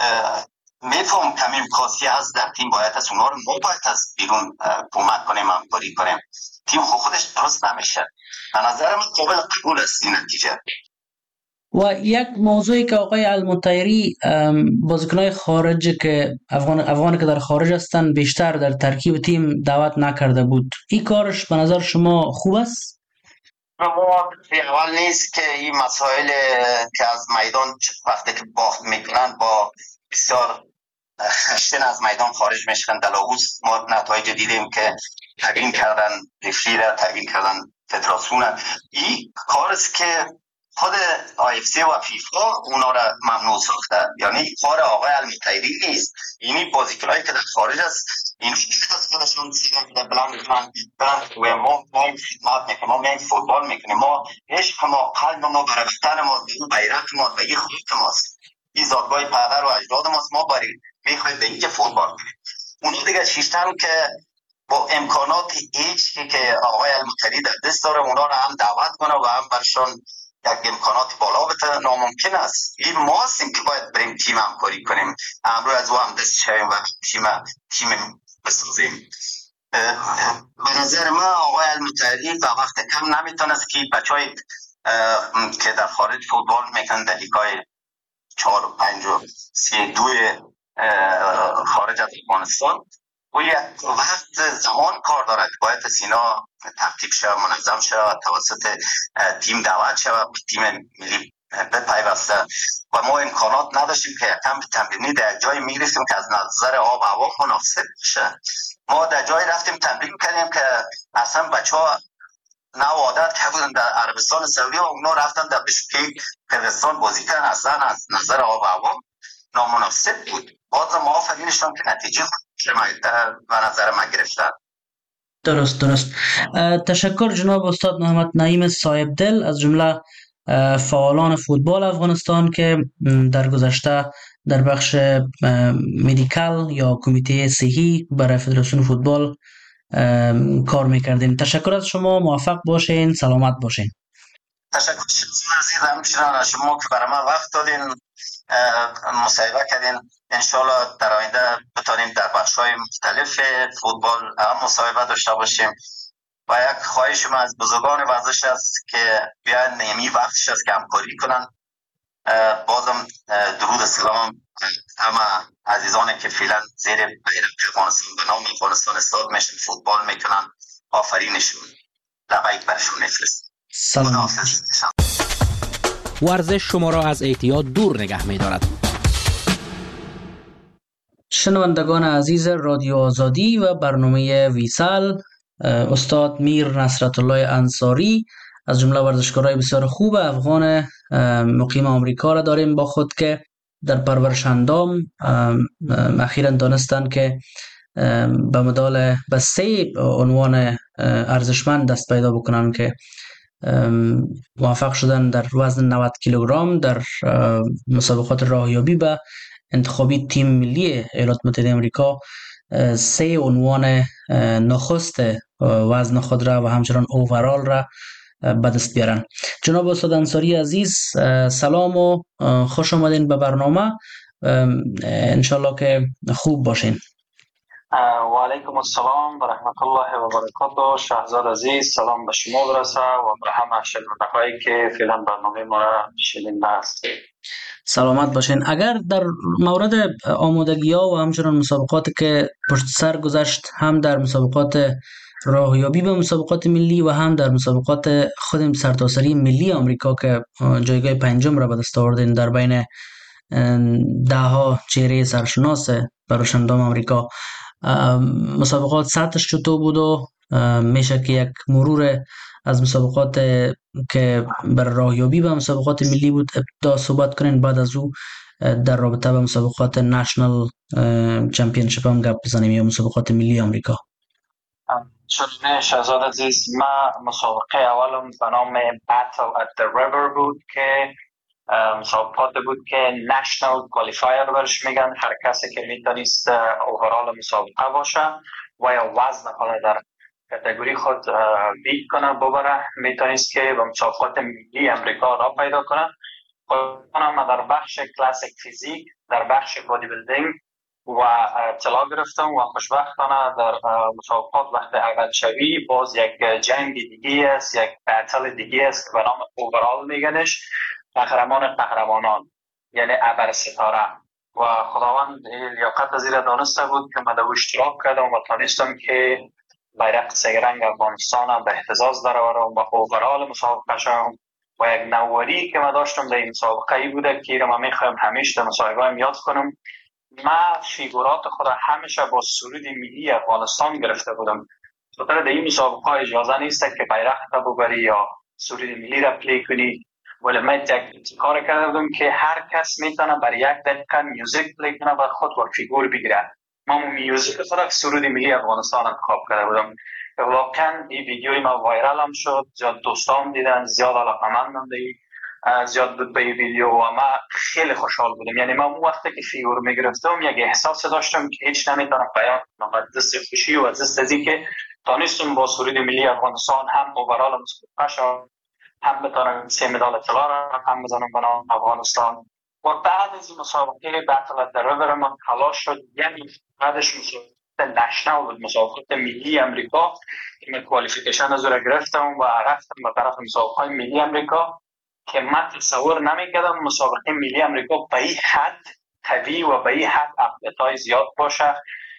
میفهم کمی امکاناتی هست در تیم، باید از اونها رو ما باید از بیرون کمک کنیم، همکاری کنیم. تیم خودش درست نمیشه. به نظر من قابل قبول است این نتیجه. و یک موضوعی که آقای المطیری بازیکنای خارجی که افغانی که در خارج هستن بیشتر در ترکیب تیم دعوت نکرده بود، این کارش به نظر شما خوب است؟ ما اول نیست که این مسائل که از میدان وقتی که باخت میکنن با بسیار خشن از میدان خارج میشن. در لاوس ما نتایج دیدیم که تغییر کردن رفری را، تغییر کردن فدراسیون. این کار است که خود IFC و فیفا اونا را ممنوع ساخته، یعنی کار آقای المطیری نیست. اینی بازیکنایی که در خارج است این شخص خودشون سیگار در بلند و ما خدمت میکنیم، ما میایم فوتبال میکنیم، ما عشق ما، قلب ما برای وطن ما، بیرق ما و این خود ماست، این زادگاه پدر و اجداد ماست. ما برای میخوایم به اینکه فوتبال کنیم. اونو دیگه شیشتن که با امکانات هیچ که آقای المطیری در دست داره اونا را هم دعوت کنه و هم برشان یک امکانات بالا بده، ناممکن است. این ما هستیم که باید بریم تیم همکاری کنیم، امروز از او هم دست شویم و تیم بسازیم. به نظر من آقای المطیری به وقت کم نمیتونست که بچهای که در خارج فوتبال میکنن در لیگ‌های 4 و 5 و 32 خارج از افغانستان و یک وقت زمان کار دارد، باید سینا ترتیب شود، منظم شود، توسط تیم دعوت شود، تیم ملی بپیوسته و ما امکانات نداشتیم که یکم تمرینی در جای میرسیم که از نظر آب و هوا مناسب باشه. ما در جای رفتیم تمرین کردیم که اصلا بچه‌ها نو عادت کردن در عربستان سعودی و اونا رفتن در بشکیک قرقیزستان بازی کردن، اصلا از نظر آب و هوا نامناسب بود. باز ما آفرینشون که نتیجه و نظر ما گرفتن. درست. تشکر جناب استاد محمد نعیم صاحب دل از جمله فعالان فوتبال افغانستان که در گذشته در بخش مدیکال یا کمیته صحی برای فدراسیون فوتبال کار میکردین. تشکر از شما، موفق باشین، سلامت باشین. تشکر عزیز، همچنان از شما که برای من وقت دادین، مصاحبه کردین. انشالله در آینده بتانیم در بخش‌های مختلف فوتبال هم مصاحبه داشته باشیم. و یک خواهش من از بزرگان ورزش است که بیاین نمی وقتش است که همکاری کنن. بازم درود و سلام همه عزیزانی که فعلا زیر بیرق افغانستان به نام افغانستان استاد میشن فوتبال میکنن، آفرینشون لبیک برشون نفرست. سلام. ورزش شما را از اعتیاد دور نگه می‌دارد. شنوندگان عزیز رادیو آزادی و برنامه ویسال، استاد میر نصرت الله انصاری از جمله ورزشکارای بسیار خوب افغان مقیم آمریکا را داریم با خود که در پرورش اندام اخیراً دانستند که به مدال به 3 عنوان ارزشمند دست پیدا بکنن که موفق شدن در وزن 90 کیلوگرم در مسابقات راهیابی به انتخابی تیم ملی ایالات متحده آمریکا 3 عنوان نخست وزن خود را و همچنان اوورال را به دست بیارن. جناب استاد انصاری عزیز، سلام و خوش آمدین به برنامه. انشالله که خوب باشین. و علیکم السلام و رحمت الله و برکاته. شهزاد عزیز، سلام به شما برسه و به همه شنوندگانی که فعلا برنامه ما را شنیدن هست. سلامت باشین. اگر در مورد آمادگی‌ها و همچنان مسابقاتی که پشت سر گذشت، هم در مسابقات راهیابی به مسابقات ملی و هم در مسابقات خود سرتاسری ملی آمریکا که جایگاه 5 را به دست آوردین در بین 10 چهره سرشناس پرورش اندام آمریکا، مسابقات سطحش چطور بود و میشه که یک مرور از مسابقات که بر راهیابی به مسابقات ملی بود ابتدا صحبت کنین، بعد از او در رابطه به مسابقات نشنال چمپیونشیپ هم گپ بزنیم یا مسابقات ملی آمریکا. شنیده شهزاد عزیز، ما مسابقه اولم به نام Battle at the River بود که مسابقات بود که نشنال کوالیفایر برش میگن. هر کسی که میتونست اوورال مسابقه باشه و یا وزن حالا در کاتگوری خود بیت کنه ببره، میتونست که به مسابقات ملی امریکا را پیدا کنه. خودم در بخش کلاسیک فیزیک، در بخش بادی بیلدینگ و اطلاع گرفتم و خوشبختانه در مسابقات وقت اول شوی باز یک جنگ دیگه است، یک بتل دیگه است که به نام اوورال میگنش، قهرمانان یعنی ابر ستاره. و خداوند لیاقت از این دانسته بود که من در اشتراک کردم و تانستم که بیرق 3 رنگ افغانستان به اهتزاز درآورم و اوورال مسابقه شدم. و یک نواری که من داشتم در این مسابقه ای بوده که من میخوایم همیشه در مسابقه یاد کنم. من فیگورات خود همیشه با سرود ملی افغانستان گرفته بودم. خاطر در این مسابقه اجازه نیست که بیرق را ببری یا سرود ملی را پلی کنی، ولی من یک کار کرده بودم که هر کس میتونه برای 1 دقیقه میوزیک پلی کنه و خود با فیگور بگیره. من میوزیک خود سرود ملی افغانستان انتخاب کرده بودم. واقعا این ویدیوی ما وایرال هم شد، زیاد دوستان دیدن، زیاد علاقه‌مندم زیاد بود به این ویدیو و من خیلی خوشحال بودم. یعنی من اون وقتی که فیگور میگرفتم یک احساس داشتم که هیچ نمیتونم بیان کنم، دست خوشی و دست از اینکه تانستم با سرود ملی افغانستان هم اوورال مسابقه شد، هم بتونم 3 مدال طلا را هم بزنم به نام افغانستان. و بعد از این مسابقه بتل ات ریور ما خلاص شد، یعنی بعدش مسابقه نشنال بود، مسابقات ملی امریکا که من کوالیفیکیشن از را گرفتم و رفتم به طرف مسابقات ملی امریکا که من تصور نمی‌کردم مسابقه ملی امریکا به این حد قوی و به این حد اپتای زیاد باشه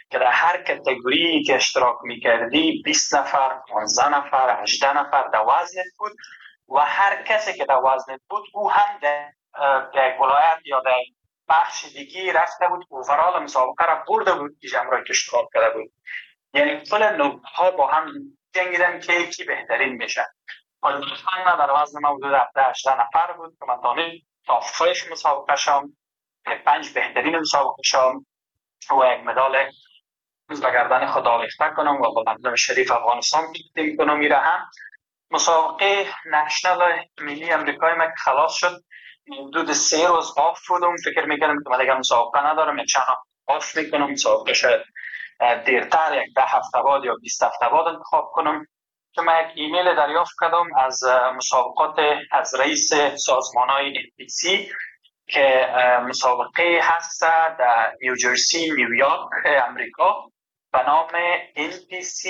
که در هر کاتگوری که اشتراک میکردی 20 نفر، 15 نفر، 18 نفر در وزنت بود و هر کسی که در وزنت بود او هم در ولایت یا در بخش دیگی رفته بود، اوورال مسابقه را برده بود که جمعی که اشتراک کرده بود. یعنی کل نوبها با هم جنگیدن که کی بهترین میشه. من در وزن ما حدود 17-18 نفر بود که من تا فایش مسابقه شام 5 بهترین مسابقه شام و یک مدال به گردن خود آویخته کنم و با مردم شریف افغانستان تقدیم کنم. میره هم مسابقه نشنال ملی امریکای ما که خلاص شد حدود 3 روز آف بودم. فکر میکردم که من دیگه مسابقه ندارم، یک چند آف میکنم، مسابقه شاید دیرتر یک 10 هفته بعد یا 20 هفته بعد انتخاب کنم. که من یک ایمیل دریافت کردم از مسابقات از رئیس سازمان‌های NPC که مسابقه هست در نیوجرسی نیویورک امریکا به نام NPC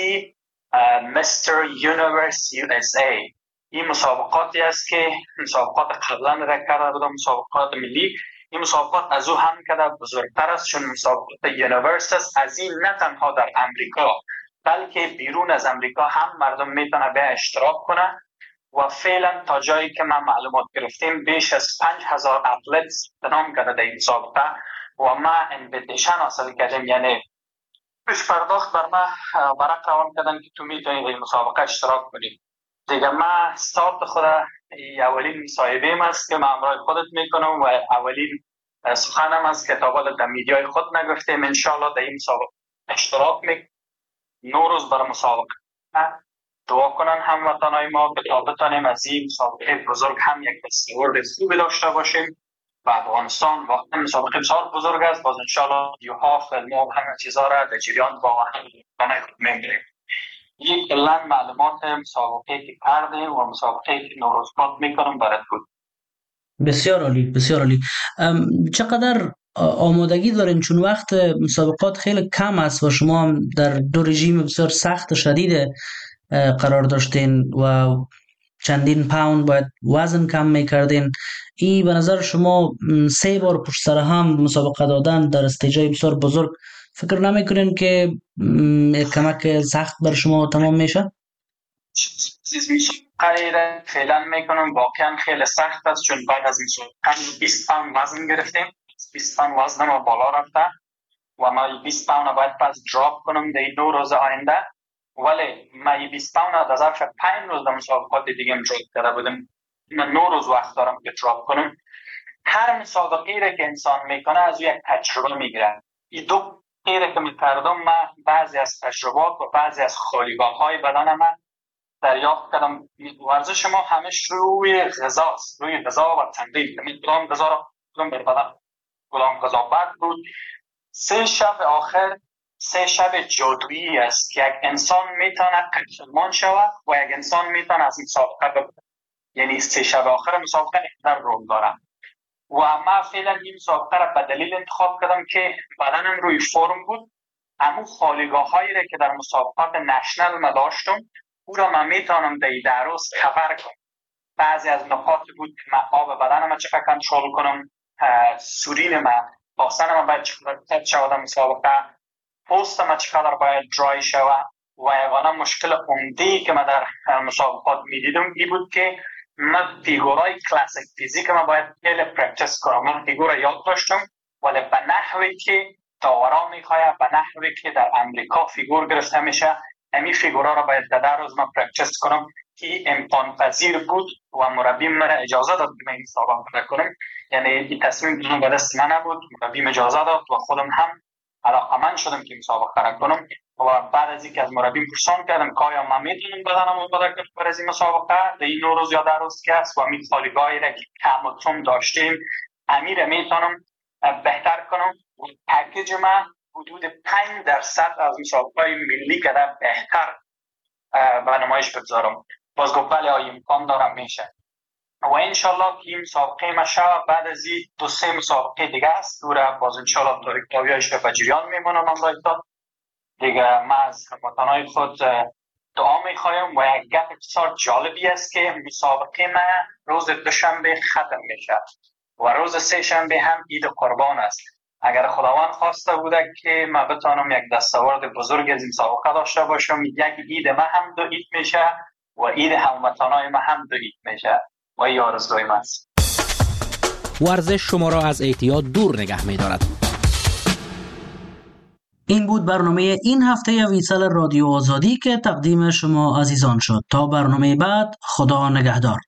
Mr. Universe USA. این مسابقاتی است که مسابقات قبلا را کرده بودم، مسابقات ملی. این مسابقات از او هم کده بزرگتر است چون مسابقات یونیورس است. از این نه تنها در امریکا بلکه بیرون از امریکا هم مردم میتونه به اشتراک کنه و فعلا تا جایی که من معلومات گرفتیم بیش از 5000 اتلت نام کرده در این مسابقه و ما انویتیشن حاصل کردیم، یعنی پیش پرداخت بر ما ورق روان کردن که تو میتونید در این مسابقه اشتراک کنید. دیگه من استارت خود اولین مصاحبه است که من همراه خودت میکنم و اولین سخنم است که تا بعد در میدیای خود نگفتیم. انشالله در این مسابقه اشتراک میکنم. نوروز بر مسابقه دعا کنن هموطنای ما که تا بتانیم از این مسابقه بزرگ هم یک دستاورد خوبی داشته باشیم و افغانستان واقعا مسابقه بسیار بزرگ است. باز انشالله ویدیوها، فیلم‌ها و همه چیزها را در جریان با هم میگیریم. یک کلا معلومات مسابقه که کردیم و مسابقه که نوروز باد میکنم برات بود. بسیار عالی، بسیار عالی. چقدر آمادگی دارین چون وقت مسابقات خیلی کم است و شما هم در دو رژیم بسیار سخت و شدید قرار داشتین و چندین پوند باید وزن کم میکردین. این به نظر شما 3 بار پشت سر هم مسابقه دادن در استیجای بسیار بزرگ فکر نمیکنین که کمک سخت بر شما تمام میشه؟ خیلی فعلا میکنم واقعا خیلی سخت است چون بعد از مسابقه 20 پوند وزن گرفتیم. 20 پوند وزن ما بالا رفته و ما 20 پوند باید پس دراپ کنم در 2 روز آینده، ولی ما 20 پوند در ظرف 5 روز در مسابقات دیگه دراپ کرده بودم. من 9 روز وقت دارم که دراپ کنم. هر مسابقه را که انسان میکنه از یک تجربه میگیره. این 2 غیره که میکردم من بعضی از تجربات و بعضی از خالیگاه‌های بدن من دریافت کردم. ورزش ما همش روی غذاست، روی غذا و تمرین. کدام غذا را کدام بر بدن، کدام غذا بد بود. 3 شب آخر 3 شب جادویی است که یک انسان میتونه قهرمان شود و یک انسان میتونه از مسابقه ببره. یعنی 3 شب آخر مسابقه در رول داره و من فعلا این مسابقه را به دلیل انتخاب کردم که بدنم روی فرم بود. همون خالیگاه‌هایی را که در مسابقات نشنال ما داشتم او را من میتونم در روز خبر کنم. بعضی از نقاط بود که من آب بدنم چقدر کنترل کنم، سورین من باستن من باید چقدر تد شود مسابقه، پوست من چقدر باید درای شود. و یگانه مشکل عمده‌ای که من در مسابقات میدیدم این بود که من فیگورای کلاسیک فیزیک من باید خیلی پرکتیس کنم. من فیگور یاد داشتم ولی به نحوی که داورا میخواه، به نحوی که در امریکا فیگور گرفته میشه، همین فیگورا را باید در روز من پرکتیس کنم که امکان پذیر بود و مربی من اجازه داد که من این مسابقه کنم. یعنی این تصمیم به دست من نبود، مربی اجازه داد و خودم هم علاقه‌مند شدم که مسابقه را کنم. و بعد از اینکه از مربی پرسان کردم که آیا من میتونم بدنم آماده کنم برای این مسابقه در این نوروز یا در روز که است و همین خالیگاهی را که کم و کم داشتیم امیر میتونم بهتر کنم. پکیج من حدود 5% از مسابقه ملی که بهتر به نمایش بگذارم. باز گفت بله امکان دارم میشه و انشالله که این مسابقه مشه بعد از این 2-3 مسابقه دیگه است دوره. باز انشالله تاریخ‌هایش به جریان میمونم امروز دیگه. من از هموطنای خود دعا میخوایم و یک گپ بسیار جالبی است که مسابقه من روز دوشنبه ختم میشه و روز سه شنبه هم عید قربان است. اگر خداوند خواسته بوده که من بتانم یک دستاورد بزرگ از این مسابقه داشته باشم، یک عید من هم 2 عید میشه و عید هموطنای من هم 2 عید میشه و این آرزوی من است. ورزش شما را از اعتیاد دور نگه می‌دارد. این بود برنامه این هفته ویسال رادیو آزادی که تقدیم شما عزیزان شد. تا برنامه بعد، خدا نگهدار.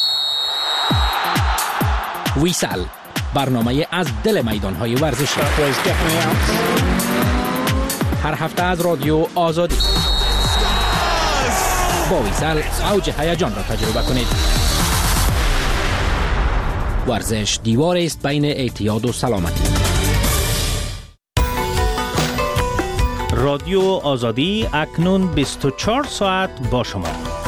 ویسال، برنامه از دل میدان‌های ورزشی. هر هفته از رادیو آزادی. با ویسال اوج هیجان را تجربه کنید. ورزش دیواری است بین اعتیاد و سلامتی. رادیو آزادی اکنون 24 ساعت با شما.